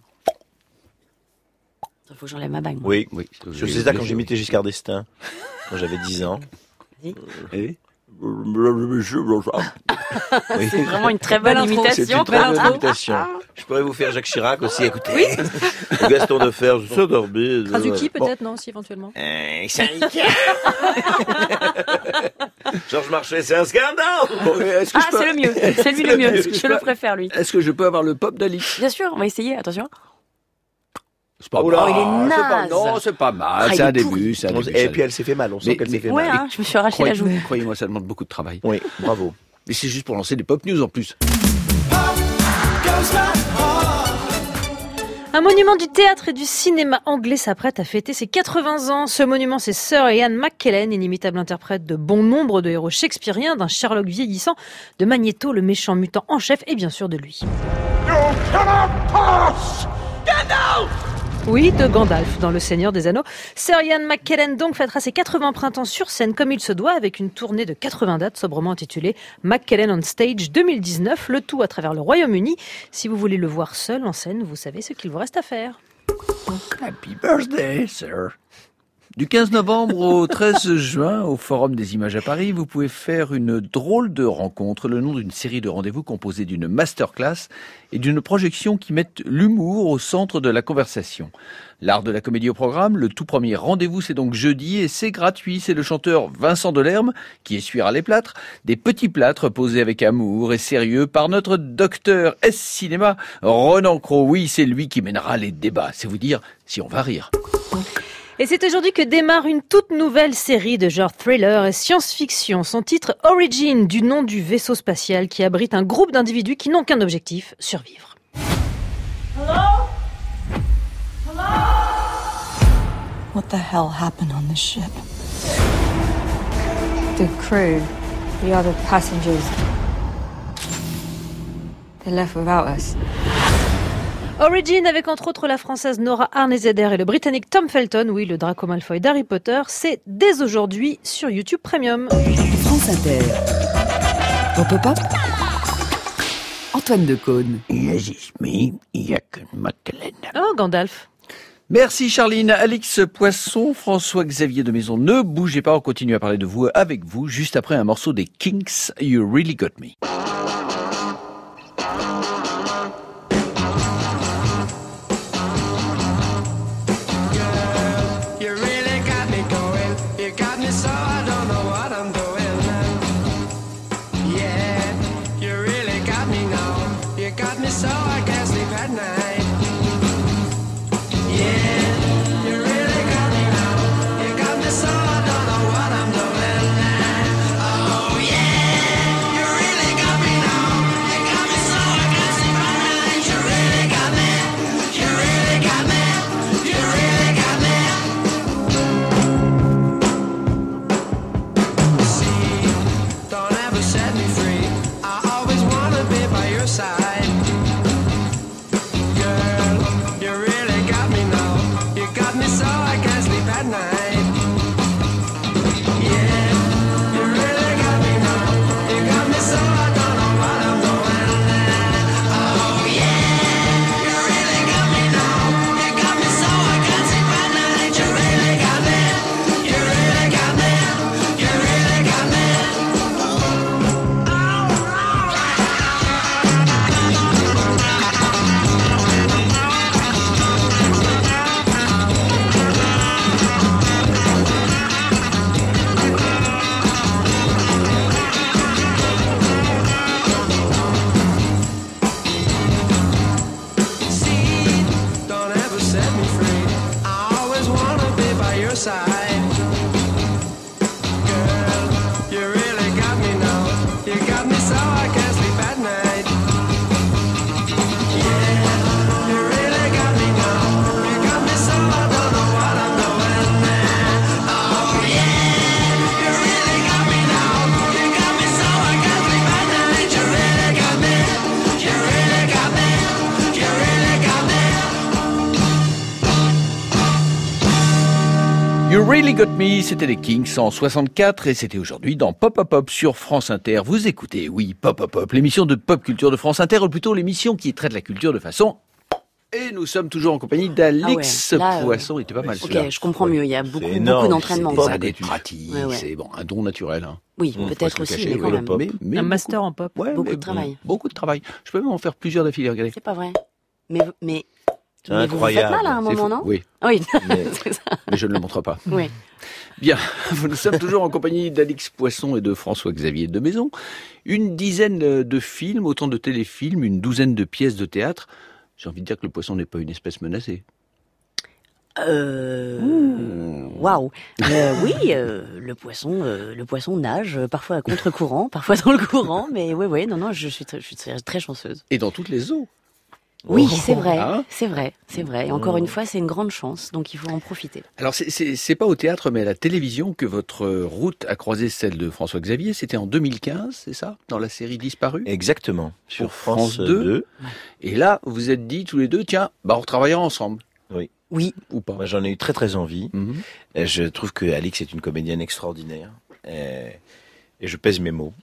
Il faut que j'enlève ma bague. Moi. Oui, oui. Je sais ça quand j'imitais Giscard d'Estaing, quand j'avais dix ans. Vas-y. Et oui. C'est vraiment une très bonne imitation. C'est une très bonne imitation. Je pourrais vous faire Jacques Chirac aussi, écoutez. Oui. Gaston Defferre, je suis dormi. Krasuki peut-être, bon. Non, si éventuellement. Euh, Georges Marchais, c'est un scandale. Bon, est-ce que ah, peux... c'est le mieux. C'est lui le mieux. Je, je le peux... préfère, lui. Est-ce que je peux avoir le pop d'Alix? Bien sûr, on va essayer. Attention. C'est pas oh mal. il est naze. C'est pas, non, c'est pas mal. Ah, c'est un début. C'est un début. Et puis elle s'est fait mal. On sent mais, qu'elle s'est fait ouais, mal. Hein, je me suis arraché Croyez, la joue. Croyez-moi, ça demande beaucoup de travail. Oui, bravo. Mais c'est juste pour lancer des pop news en plus. Un monument du théâtre et du cinéma anglais s'apprête à fêter ses quatre-vingts ans. Ce monument, c'est Sir Ian McKellen, inimitable interprète de bon nombre de héros shakespeariens, d'un Sherlock vieillissant, de Magneto, le méchant mutant en chef, et bien sûr de lui. You cannot pass! Gandalf! Oui, de Gandalf dans Le Seigneur des Anneaux. Sir Ian McKellen donc fêtera ses quatre-vingts printemps sur scène comme il se doit, avec une tournée de quatre-vingts dates sobrement intitulée McKellen on Stage deux mille dix-neuf, le tout à travers le Royaume-Uni. Si vous voulez le voir seul en scène, vous savez ce qu'il vous reste à faire. Happy birthday, sir. Du quinze novembre au treize juin, au Forum des Images à Paris, vous pouvez faire une drôle de rencontre, le nom d'une série de rendez-vous composée d'une masterclass et d'une projection qui mettent l'humour au centre de la conversation. L'art de la comédie au programme, le tout premier rendez-vous, c'est donc jeudi et c'est gratuit. C'est le chanteur Vincent Delerme qui essuiera les plâtres, des petits plâtres posés avec amour et sérieux par notre docteur S Cinéma, Ronan Cros. Oui, c'est lui qui mènera les débats. C'est vous dire si on va rire. Et c'est aujourd'hui que démarre une toute nouvelle série de genre thriller et science-fiction. Son titre Origin, du nom du vaisseau spatial qui abrite un groupe d'individus qui n'ont qu'un objectif, survivre. Hello? Hello? What the hell happened on the ship? The crew, the other passengers, they left without us. Origin, avec entre autres la française Nora Arnezeder et le britannique Tom Felton, oui, le Draco Malfoy d'Harry Potter, c'est dès aujourd'hui sur YouTube Premium. France Inter. Pop Pop. Antoine Decaune. Yes, it's me, Ian McKellen. Oh, Gandalf. Merci Charline, Alix Poisson, François-Xavier de Maison. Ne bougez pas, on continue à parler de vous avec vous, juste après un morceau des Kinks, You Really Got Me. side. Girl, you really got me now. You got me so I can't sleep at night. Yeah, you really got me now. You got me so I don't know what I'm doing now. Oh yeah, you really got me now. You got me so I can't sleep at night. You really got me. You really got me. You really got me. You Really Got Me, c'était les Kings en soixante-quatre et c'était aujourd'hui dans Pop Pop Pop sur France Inter. Vous écoutez, oui, Pop Pop Pop, l'émission de pop culture de France Inter, ou plutôt l'émission qui traite la culture de façon... Et nous sommes toujours en compagnie d'Alix ah ouais, là, Poisson, il était pas mal Ok, celui-là. je comprends mieux, il y a beaucoup, énorme, beaucoup d'entraînement. C'est Ça. des pratiques, Ouais, ouais. c'est bon, un don naturel. Hein. Oui, On peut-être pourrait se aussi, le cacher, mais quand oui, même. mais- mais Un beaucoup- master en pop. Ouais, Beaucoup mais de travail. Beaucoup de travail. Je peux même en faire plusieurs d'affilée, regardez. C'est pas vrai. Mais, mais, C'est mais vous vous faites incroyable. mal à un C'est moment, fou. non Oui, Oui, Mais- c'est ça. mais je ne le montre pas. Oui. Bien, nous sommes toujours en compagnie d'Alix Poisson et de François-Xavier de Maison. Une dizaine de films, autant de téléfilms, une douzaine de pièces de théâtre. J'ai envie de dire que le poisson n'est pas une espèce menacée. Euh... Waouh. Euh, oui, euh, le poisson, euh, le poisson nage, euh, parfois à contre-courant, parfois dans le courant, mais oui, oui, non, non, je suis très, je suis très, très chanceuse. Et dans toutes les eaux. Oui, Oh, c'est vrai, hein c'est vrai, c'est vrai. Et encore une fois, c'est une grande chance, donc il faut en profiter. Alors, c'est- c'est c'est pas au théâtre, mais à la télévision que votre route a croisé celle de François-Xavier. C'était en deux mille quinze, c'est ça? Dans la série Disparu? Exactement. Sur Pour France, France deux. deux. Et là, vous vous êtes dit tous les deux, tiens, bah, on retravaillera ensemble. Oui. Oui. Ou pas? Moi, j'en ai eu très très envie. Mhm. Et je trouve que Alix est une comédienne extraordinaire. Et, et je pèse mes mots.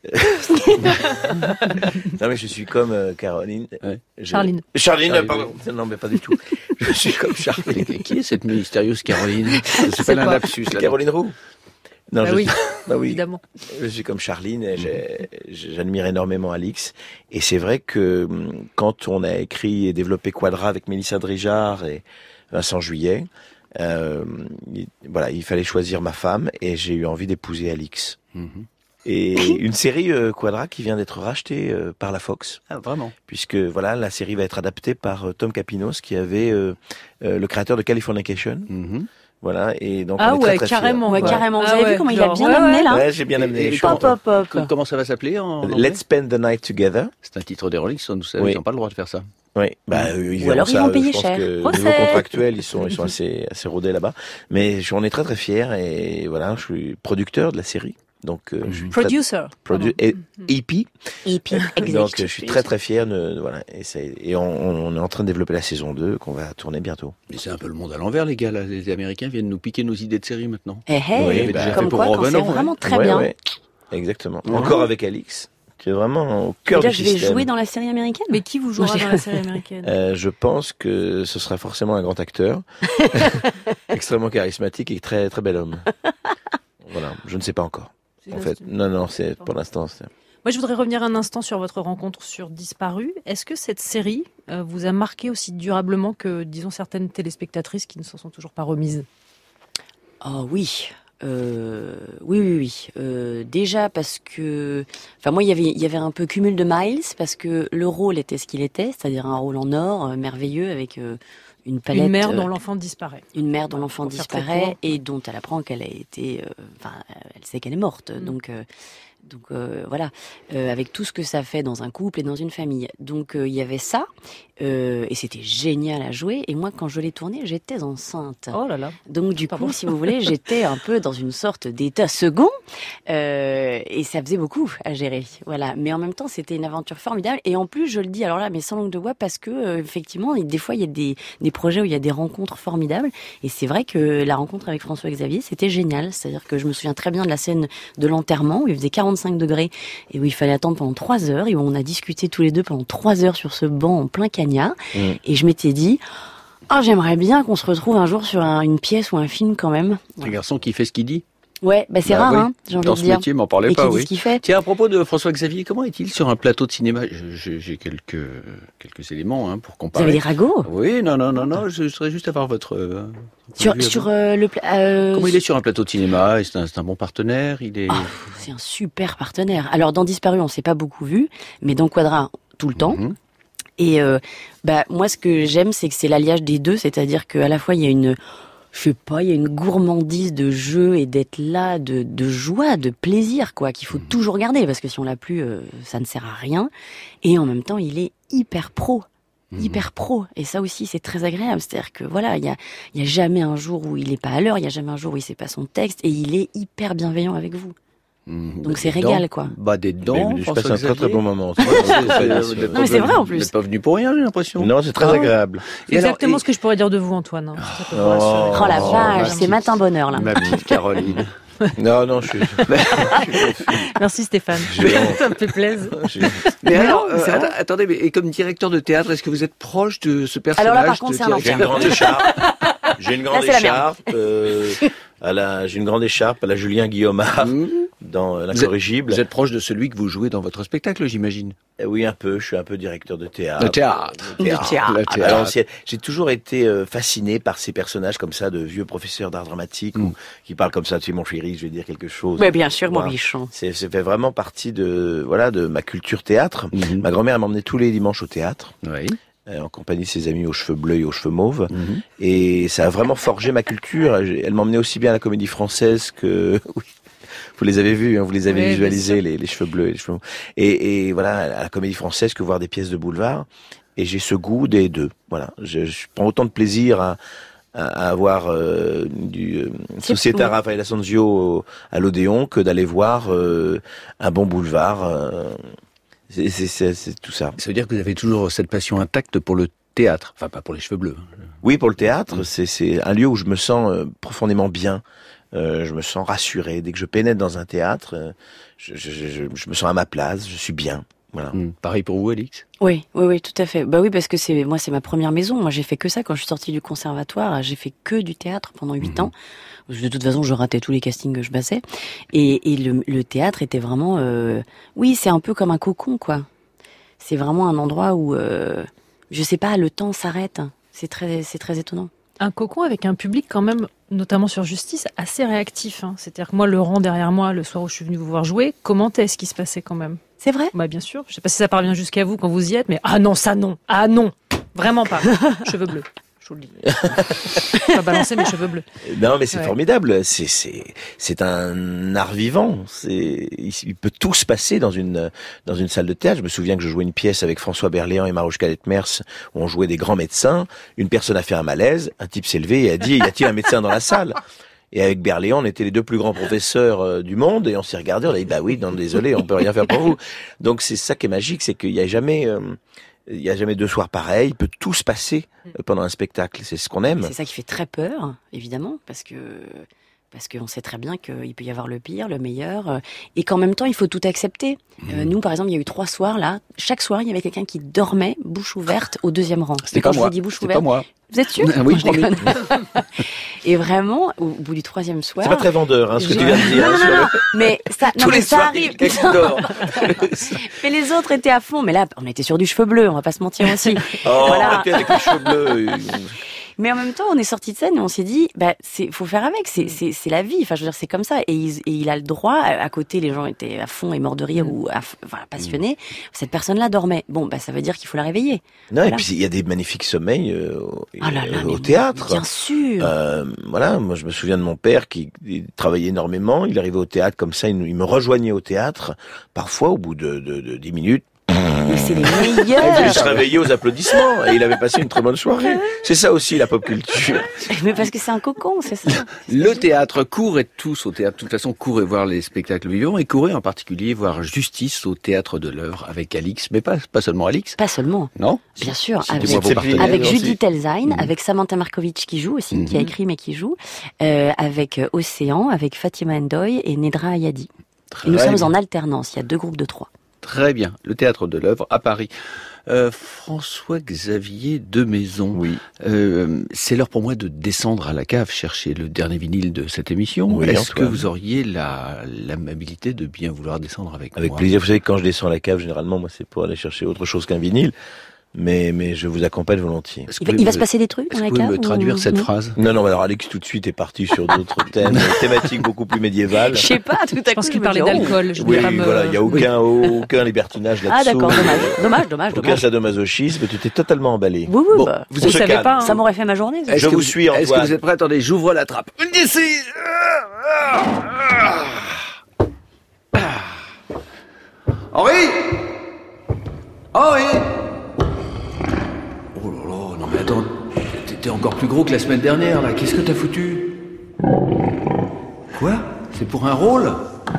Non mais je suis comme euh, Caroline. Ouais. Je- Charline. Charline, Charline, pardon. Non mais pas du tout. Je suis comme Charline. Qui est cette mystérieuse Caroline? C'est pas un pas. lapsus, là. Caroline Roux. Non, Bah je oui, suis- bah oui. évidemment. Je suis comme Charline, et j'ai- j'admire énormément Alix. Et c'est vrai que hum, quand on a écrit et développé Quadra avec Mélissa Drijard et Vincent Juillet, euh, il, voilà, il fallait choisir ma femme et j'ai eu envie d'épouser Alix. Mhm. Et une série euh, Quadra qui vient d'être rachetée euh, par la Fox, Ah, vraiment? puisque voilà, la série va être adaptée par euh, Tom Capinos, qui avait euh, euh, le créateur de Californication. Mhm. Voilà, et donc Ah on est très, ouais, très fiers. carrément. Ouais, quoi. carrément. Vous Ah avez ouais, vu comment il a genre, bien ouais, amené ouais. là Ouais, j'ai bien Et- amené. et- Je suis Pop, content. pop, pop. Comment ça va s'appeler en anglais? Let's spend the night together. C'est un titre des Rolling Stones, vous savez, Oui. ils n'ont pas le droit de faire ça. Oui, bah, euh, ils Ou alors, verront ils vont payer je pense cher. que Procès. niveau contractuel, ils sont, ils sont assez, assez rodés là-bas. Mais je- on est très très fiers et voilà, je suis producteur de la série. Donc, euh, je suis très- Producer. produ- et- E P. Et puis, Donc, je suis très très fier de, de- voilà. Et, c'est- et on, on est en train de développer la saison deux qu'on va tourner bientôt. Mais c'est un peu le monde à l'envers, les gars. Là. Les Américains viennent nous piquer nos idées de série maintenant. Eh, hey, Oui, bah, comme fait pour quoi, quand c'est Revenant, ouais. vraiment très Ouais, bien. ouais. Exactement. Ouais. Encore avec Alix. Tu es vraiment au cœur Là, du je vais système. jouer dans la série américaine. Mais qui vous jouera Non, je- dans la série américaine? Euh, je pense que ce sera forcément un grand acteur, extrêmement charismatique et très très bel homme. Voilà, je ne sais pas encore. C'est En là, fait, c'est- non, non, c'est pour l'instant. c'est- Moi, je voudrais revenir un instant sur votre rencontre sur Disparu. Est-ce que cette série euh, vous a marqué aussi durablement que, disons, certaines téléspectatrices qui ne s'en sont toujours pas remises? Oh oui. Euh, oui, oui, oui. Euh, déjà parce que, enfin moi, il y avait, il y avait un peu cumul de miles parce que le rôle était ce qu'il était, c'est-à-dire un rôle en or euh, merveilleux avec euh, une palette. Une mère dont euh, l'enfant disparaît. Une mère dont l'enfant Pour faire très disparaît court. et dont elle apprend qu'elle a été, euh, enfin, elle sait qu'elle est morte. Mm. Donc, euh, donc euh, voilà, Euh, avec tout ce que ça fait dans un couple et dans une famille. Donc euh, il y avait ça euh, et c'était génial à jouer. Et moi, quand je l'ai tourné, j'étais enceinte. Oh là là. Donc du Pardon. coup, si vous voulez, j'étais un peu dans une sorte d'état second euh, et ça faisait beaucoup à gérer. Voilà, mais en même temps, c'était une aventure formidable. Et en plus, je le dis alors là, mais sans langue de bois, parce que euh, effectivement, il- des fois, il y a des, des projets où il y a des rencontres formidables. Et c'est vrai que la rencontre avec François-Xavier, c'était génial. C'est-à-dire que je me souviens très bien de la scène de l'enterrement où il faisait quarante-cinq degrés et où il fallait attendre pendant trois heures et où on a discuté tous les deux pendant trois heures sur ce banc en plein cagnard. Mm. Et je m'étais dit, oh, j'aimerais bien qu'on se retrouve un jour sur un- une pièce ou un film quand même. Un garçon qui fait ce qu'il dit. Ouais, bah c'est Bah rare, oui. hein, j'ai envie Dans de ce dire. métier, m'en parlez Et pas, qui dit oui. ce qu'il fait. Tiens, à propos de François-Xavier, comment est-il sur un plateau de cinéma? Je- je- J'ai quelques, quelques éléments hein, pour Vous comparer. avez des ragots Oui, non, non, non, non, je voudrais juste avoir votre... euh, votre sur vue à sur vous. euh, le pla- euh, Comment il est sur un plateau de cinéma? C'est un, c'est un bon partenaire, il est... Ah, c'est un super partenaire. Alors dans Disparu, on s'est pas beaucoup vu, mais dans Quadra, tout le temps. Mhm. Et euh, bah moi, ce que j'aime, c'est que c'est l'alliage des deux, c'est-à-dire qu'à la fois il y a une Je sais pas, il y a une gourmandise de jeu et d'être là, de, de joie, de plaisir, quoi, qu'il faut mmh. toujours garder, parce que si on l'a plus, euh, ça ne sert à rien. Et en même temps, il est hyper pro. Mmh. Hyper pro. Et ça aussi, c'est très agréable. C'est-à-dire que voilà, il y a, il y a jamais un jour où il est pas à l'heure, il y a jamais un jour où il sait pas son texte, et il est hyper bienveillant avec vous. Mmh, bah Donc c'est régal, dents, quoi. Bah des dents. Je passe un très très bon moment. Non, mais c'est vrai en plus. Vous n'êtes pas venu pour rien, j'ai l'impression. Non, c'est très ah. agréable. C'est exactement alors, ce que je pourrais dire de vous, Antoine. Hein. Oh, oh, oh la vache, c'est matin bonheur là. Ma petite Caroline. Non, non, je suis. Merci Stéphane. Ça me fait plaisir. Mais alors, euh, att- attendez, mais et comme directeur de théâtre, est-ce que vous êtes proche de ce personnage? Alors là, par contre, c'est un J'ai une grande écharpe. J'ai une grande là, écharpe. Euh, à la, j'ai une grande écharpe à la Julien Guillaumard mmh. dans L'Incorrigible. Vous êtes proche de celui que vous jouez dans votre spectacle, j'imagine. Eh oui, un peu. Je suis un peu directeur de théâtre. De théâtre. De théâtre. De théâtre. Le théâtre. Alors, j'ai toujours été euh, fasciné par ces personnages comme ça, de vieux professeurs d'art dramatique, mmh. ou, qui parlent comme ça. Tu sais, mon chéri, je vais dire quelque chose. Mais bien sûr, voilà. mon bichon. C'est, c'est fait vraiment partie de, voilà, de ma culture théâtre. Mmh. Ma grand-mère m'emmenait tous les dimanches au théâtre. Oui. En compagnie de ses amis aux cheveux bleus et aux cheveux mauves. Mmh. Et ça a vraiment forgé ma culture. Elle m'emmenait aussi bien à la Comédie Française que... Oui. Vous les avez vus, hein, vous les avez oui, visualisés, les, les cheveux bleus et les cheveux mauves. Et, et voilà, à la Comédie Française que voir des pièces de boulevard. Et j'ai ce goût des deux. Voilà. Je, je prends autant de plaisir à, à, à avoir euh, du euh, Società Raffaella Sanzio à l'Odéon que d'aller voir euh, un bon boulevard... Euh, C'est, c'est, c'est, c'est tout ça. Ça veut dire que vous avez toujours cette passion intacte pour le théâtre, enfin pas pour les cheveux bleus. Oui, pour le théâtre, mmh. c'est, c'est un lieu où je me sens euh, profondément bien. Euh, je me sens rassuré. Dès que je pénètre dans un théâtre, euh, je, je, je, je me sens à ma place, je suis bien. Voilà. Mmh. Pareil pour vous, Alix? Oui, oui, oui, tout à fait. Bah oui, parce que c'est moi, c'est ma première maison. Moi, j'ai fait que ça quand je suis sortie du conservatoire. J'ai fait que du théâtre pendant huit mmh. ans. De toute façon, je ratais tous les castings que je passais. Et, et le, le théâtre était vraiment, euh, oui, c'est un peu comme un cocon, quoi. C'est vraiment un endroit où, euh, je sais pas, le temps s'arrête. C'est très, c'est très étonnant. Un cocon avec un public quand même, notamment sur Justice, assez réactif. Hein. C'est-à-dire que moi, le rang derrière moi, le soir où je suis venue vous voir jouer, commentait ce qui se passait quand même. C'est vrai? Bah bien sûr. Je sais pas si ça parvient jusqu'à vous quand vous y êtes, mais ah non, ça non, ah non, vraiment pas. Cheveux bleus. Je vous le dis. Je vais pas balancer mes cheveux bleus. Non, mais c'est ouais. formidable. C'est, c'est, c'est un art vivant. C'est, il peut tout se passer dans une, dans une salle de théâtre. Je me souviens que je jouais une pièce avec François Berléand et Marouche Calette-Mers où on jouait des grands médecins. Une personne a fait un malaise. Un type s'est levé et a dit, y a-t-il un médecin dans la salle? Et avec Berléand, on était les deux plus grands professeurs euh, du monde et on s'est regardé, on a dit, bah oui, non, désolé, on peut rien faire pour vous. Donc c'est ça qui est magique, c'est qu'il y a jamais, euh, il y a jamais deux soirs pareils, il peut tout se passer pendant un spectacle, c'est ce qu'on aime. C'est ça qui fait très peur, évidemment, parce que parce qu'on sait très bien qu'il peut y avoir le pire, le meilleur, et qu'en même temps, il faut tout accepter. Mmh. Euh, nous, par exemple, il y a eu trois soirs, là, chaque soir, il y avait quelqu'un qui dormait, bouche ouverte, au deuxième rang. C'était et quand pas je moi. vous dis bouche C'était ouverte, pas moi. Vous êtes sûr? Oui, je déconne. Et vraiment, au bout du troisième soir... C'est pas très vendeur, hein, ce que je... tu viens de dire. Non, non, non, non. Mais ça, Tous non, les mais ça soirs, arrive. Mais les autres étaient à fond. Mais là, on était sur du cheveu bleu, on va pas se mentir aussi. Oh, voilà. arrêtez avec les cheveux bleus. Mais en même temps, on est sorti de scène et on s'est dit, bah, c'est, faut faire avec, c'est, c'est, c'est la vie. Enfin, je veux dire, c'est comme ça. Et il, et il a le droit. À côté, les gens étaient à fond et morts de rire ou à, enfin, passionnés. Cette personne-là dormait. Bon, bah, ça veut dire qu'il faut la réveiller. Non, voilà. et puis il y a des magnifiques sommeils euh, au, oh là là, au théâtre. Bien sûr. Euh, voilà, moi je me souviens de mon père qui travaillait énormément. Il arrivait au théâtre comme ça, il, il me rejoignait au théâtre. Parfois, au bout de, de, de dix minutes. Mais c'est les meilleurs. Il se réveillait aux applaudissements et il avait passé une très bonne soirée. C'est ça aussi la pop culture. Mais parce que c'est un cocon, c'est ça. Le théâtre, courez tous au théâtre. De toute façon, courez voir les spectacles vivants et courez en particulier voir Justice au Théâtre de l'Œuvre avec Alix, mais pas, pas seulement Alix. Pas seulement. Non? Bien sûr. Si, avec, avec Judith Elzain, mmh. avec Samantha Markovic qui joue aussi, mmh. qui a écrit mais qui joue, euh, avec Océan, avec Fatima Ndoye et Nedra Ayadi. Et nous bien. sommes en alternance. Il y a deux groupes de trois. Très bien, le Théâtre de l'Œuvre à Paris. Euh, François-Xavier Demaison, oui. euh, c'est l'heure pour moi de descendre à la cave chercher le dernier vinyle de cette émission. Oui, Est-ce que vous auriez la l'amabilité de bien vouloir descendre avec, avec moi? Avec plaisir. Vous savez que quand je descends à la cave, généralement, moi, c'est pour aller chercher autre chose qu'un vinyle. mais, mais je vous accompagne volontiers. Il va, il va se passer des trucs dans la cave? Vous pouvez me traduire ou... cette non phrase? Non, non, alors Alex tout de suite est parti sur d'autres thèmes, thématiques beaucoup plus médiévales. Je sais pas, tout à coup. Je pense qu'il me parlait dis, oh. d'alcool. Je Oui, voulais pas me- voilà, il n'y a aucun, aucun libertinage là-dessous. Ah d'accord, dommage, dommage, dommage, Aucun dommage. sadomasochisme, tu t'es totalement emballé. Oui, oui, Bon, bah, vous vous êtes savez calme. pas, hein. Ça m'aurait fait ma journée. ça. Je que vous suis, Est-ce que Antoine. vous êtes prêts? Attendez, j'ouvre la trappe. Ici. Henri Henri Oh là là, non mais attends, t'es encore plus gros que la semaine dernière, là. Qu'est-ce que t'as foutu? Quoi? C'est pour un rôle?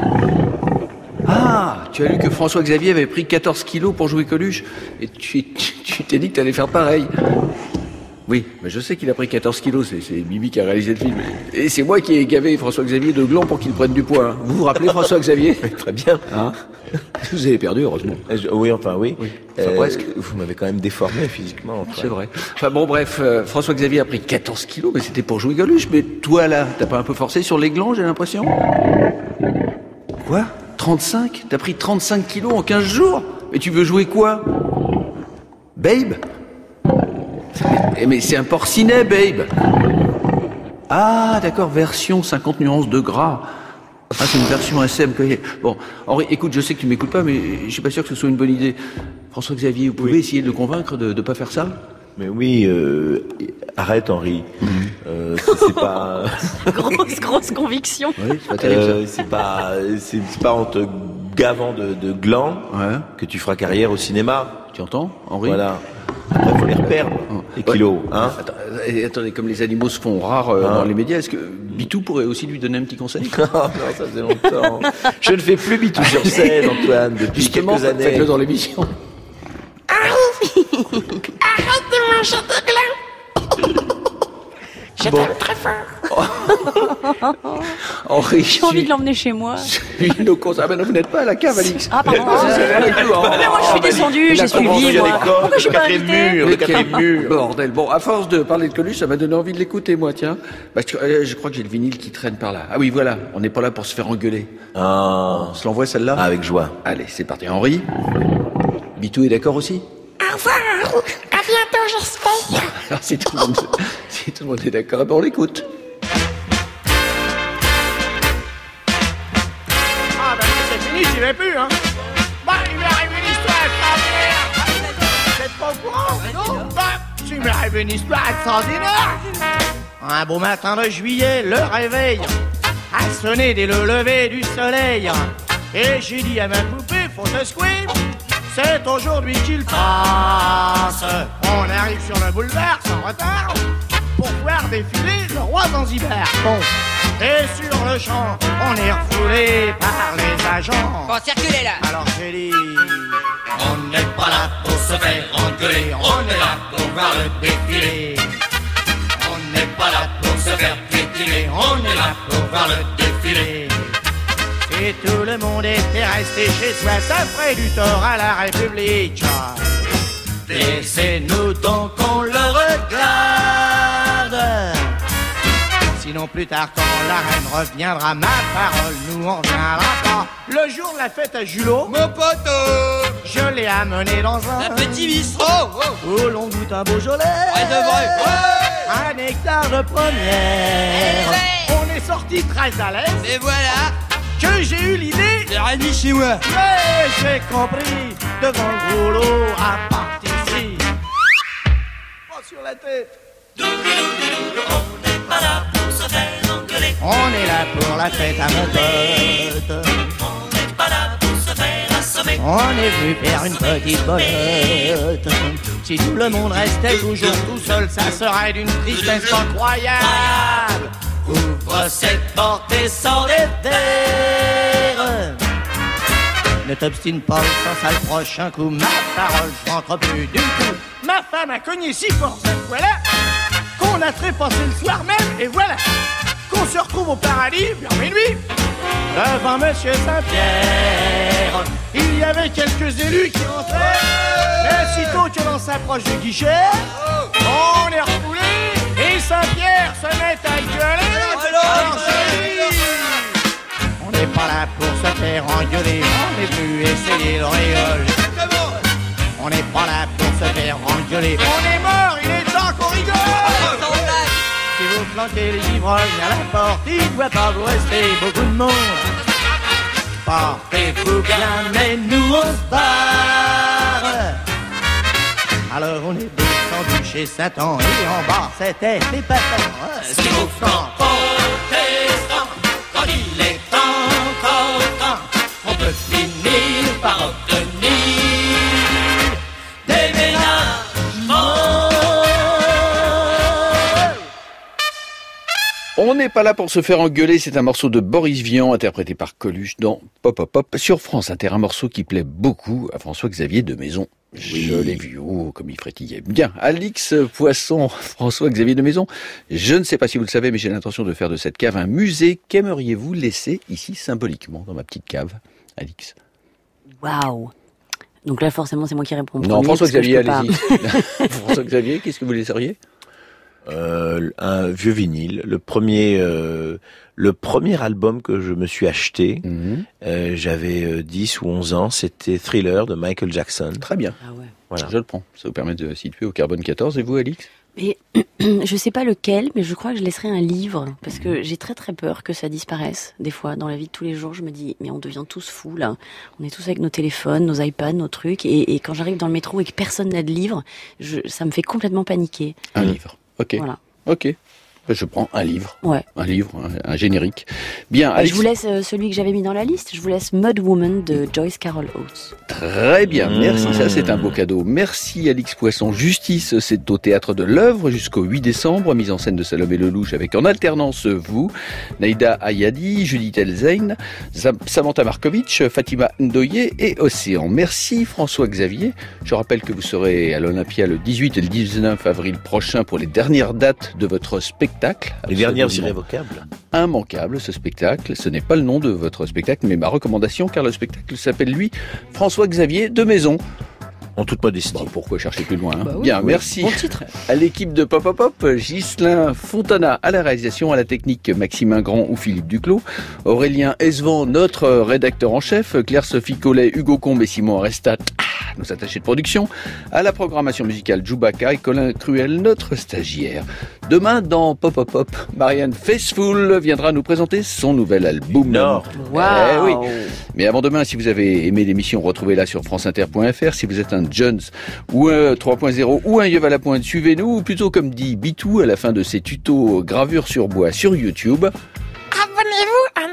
Ah, tu as lu que François-Xavier avait pris quatorze kilos pour jouer Coluche, et tu tu- tu t'es dit que t'allais faire pareil. Oui, mais je sais qu'il a pris quatorze kilos, c'est, c'est Bibi qui a réalisé le film. Et c'est moi qui ai gavé François-Xavier de gland pour qu'il prenne du poids. hein. Vous vous rappelez François-Xavier? Très bien. Hein? Vous avez perdu, heureusement. Euh, je- Oui, enfin oui. Oui, enfin, presque. Vous m'avez quand même déformé physiquement, Antoine. C'est vrai. Enfin bon, bref, euh, François-Xavier a pris quatorze kilos, mais c'était pour jouer Coluche. Mais toi, là, t'as pas un peu forcé sur les glands, j'ai l'impression? Quoi? trente-cinq? T'as pris trente-cinq kilos en quinze jours? Mais tu veux jouer quoi? Babe? Eh, mais c'est un porcinet, Babe. Ah, d'accord, version cinquante nuances de gras. Ah, c'est une version S M. Que... Bon, Henri, écoute, je sais que tu m'écoutes pas, mais je suis pas sûr que ce soit une bonne idée. François-Xavier, vous pouvez Oui. essayer de le convaincre de ne pas faire ça? Mais oui, euh, arrête Henri. Euh, c'est c'est pas... Grosse, grosse conviction. Oui, c'est pas terrible, Euh, c'est pas, c'est, c'est pas en te gavant de, de glands ça. Ouais. que tu feras carrière au cinéma. Tu entends, Henri? Voilà. Après, faut les reperdre, les kilos, hein. Attends, euh, attendez, comme les animaux se font rares euh, Hein dans les médias, est-ce que Bitou pourrait aussi lui donner un petit conseil? Non, non, ça faisait longtemps. Je ne fais plus Bitou sur scène, Antoine, depuis Justement, quelques années. faites-le dans l'émission. Arrête de manger des glands. Je Bon. t'aime très fort. Henri, J'ai envie de l'emmener chez moi. suis nos conseils. Ah ben non, vous n'êtes pas à la cave, Alix. Ah pardon. Ah, c'est pas du tout, hein. Mais moi je suis descendue, j'ai suivi moi. Pourquoi je suis pas invitée? mur, le quatrième Quel mur. bordel. Bon, à force de parler de Coluche, ça m'a donné envie de l'écouter, moi, tiens. Parce que euh, je crois que j'ai le vinyle qui traîne par là. Ah oui, voilà, on n'est pas là pour se faire engueuler. Ah, On se l'envoie celle-là? avec joie. Allez, c'est parti. Henri? Bitou est d'accord aussi? Au revoir. À bientôt, j'espère. Alors, si tout le monde, si tout le monde est d'accord, ben on l'écoute. Ah ben moi c'est fini, j'y vais plus hein. Bah il m'est arrivé une histoire extraordinaire. Vous êtes pas au courant? Non. Bah il m'est arrivé une histoire extraordinaire. Un beau matin de juillet, le réveil a sonné dès le lever du soleil. Et j'ai dit à ma poupée, faut te squeam, c'est aujourd'hui qu'il passe. On arrive sur le boulevard sans retard pour voir défiler le roi Zanzibar. Bon. Et sur le champ, on est refoulé par les agents. Bon, circulez là. Alors j'ai dit, On n'est pas là pour se faire engueuler, on est là pour voir le défilé. On n'est pas là pour se faire piétiner, on est là pour voir le défilé. si tout le monde était resté chez soi, ça ferait du tort à la République. Laissez-nous donc qu'on le regarde. Sinon plus tard quand la reine reviendra, ma parole, nous on reviendra pas. Le jour de la fête à Julot, Mon poteau. je l'ai amené dans un Un petit bistrot. Oh. où l'on goûte un Beaujolais, Ouais, de vrai. Ouais. un nectar de première. Ouais. On est sorti très à l'aise, Et voilà. que j'ai eu l'idée, J'ai rien dit chez moi. mais j'ai compris, devant le gros lot à partir ici. Pas sur la tête. On n'est pas là pour se faire engueuler, On est là pour la fête à mon pote. on n'est pas là pour se faire assommer. On est venu faire une petite bolotte. Si tout le monde restait toujours tout seul, ça serait d'une tristesse incroyable. Ouvre cette porte et sors des terres. Ne t'obstine pas, ça sera le prochain coup. Ma parole, je rentre plus du tout. Ma femme a cogné si fort cette fois-là qu'on a trépassé le soir même, et voilà qu'on se retrouve au paradis vers minuit devant Monsieur Saint-Pierre. Il y avait quelques élus qui entraient, mais sitôt que l'on s'approche du guichet, on est refoulé et Saint-Pierre se met à gueuler. Alors j'ai dit, on n'est pas là pour se faire engueuler, on est venu essayer le réol. On On n'est pas là pour se faire engueuler. On est mort, il est temps qu'on rigole. Si vous plantez les ivrognes à la porte, il ne doit pas vous rester beaucoup de monde. Portez-vous bien, mais nous on se barre. Alors on est descendu chez Satan et en bas c'était les patins. Ce qu'il vous prend protestant, quand il est encore temps, on peut finir par obtenir déménagement. On n'est pas là pour se faire engueuler, c'est un morceau de Boris Vian interprété par Coluche dans Pop Pop Pop sur France Inter, un morceau qui plaît beaucoup à François-Xavier de Maison. Je l'ai vu, oh, comme il frétillait. Bien, Alix Poisson, François-Xavier de Maison, je ne sais pas si vous le savez, mais j'ai l'intention de faire de cette cave un musée. Qu'aimeriez-vous laisser ici symboliquement dans ma petite cave, Alix? Waouh. Donc là, forcément, c'est moi qui réponds. Non, François-Xavier, allez-y. François-Xavier, qu'est-ce que vous laisseriez? Euh, un vieux vinyle, le premier, euh, le premier album que je me suis acheté, mmh. euh, j'avais euh, dix ou onze ans, c'était Thriller de Michael Jackson. Très bien. Ah ouais. Voilà. Je le prends. Ça vous permet de situer au carbone quatorze. Et vous, Alix? Mais je sais pas lequel, mais je crois que je laisserai un livre, parce que j'ai très très peur que ça disparaisse. Des fois, dans la vie de tous les jours, je me dis, mais on devient tous fous là. On est tous avec nos téléphones, nos iPads, nos trucs, et, et quand j'arrive dans le métro et que personne n'a de livre, je, ça me fait complètement paniquer. Un livre. Ok. Voilà. Ok. Je prends un livre. Ouais. Un livre, un, un générique. Bien. Alex... Je vous laisse euh, celui que j'avais mis dans la liste. Je vous laisse Mud Woman de Joyce Carol Oates. Très bien. Merci. Ça, c'est un beau cadeau. Merci, Alix Poisson. Justice, c'est au Théâtre de l'Œuvre jusqu'au huit décembre. Mise en scène de Salomé Lelouch avec en alternance vous, Naïda Ayadi, Judith Elzein, Samantha Markovitch, Fatima Ndoye et Océan. Merci, François-Xavier. Je rappelle que vous serez à l'Olympia le dix-huit et le dix-neuf avril prochain pour les dernières dates de votre spectacle. Les dernières irrévocables. Immanquable, ce spectacle. Ce n'est pas le nom de votre spectacle, mais ma recommandation, car le spectacle s'appelle, lui, François-Xavier de Maison. En toute modestie. Bon, pourquoi chercher plus loin hein bah oui, Bien, oui. merci. Bon titre. À l'équipe de Pop Pop Pop, Ghislain Fontana à la réalisation, à la technique Maxime Ingrand ou Philippe Duclos, Aurélien Esvan, notre rédacteur en chef, Claire-Sophie Collet, Hugo Combe et Simon Arestat, nos attachés de production, à la programmation musicale Djoubaka et Colin Cruel, notre stagiaire. Demain, dans Pop Pop Pop, Marianne Faithfull viendra nous présenter son nouvel album. Nord. Wow. Eh oui. Mais avant demain, si vous avez aimé l'émission, retrouvez-la sur franceinter point f r. Si vous êtes un Jones ou un trois point zéro ou un Yves à la pointe, suivez-nous, ou plutôt comme dit Bitou à la fin de ses tutos gravure sur bois sur YouTube. Abonnez-vous à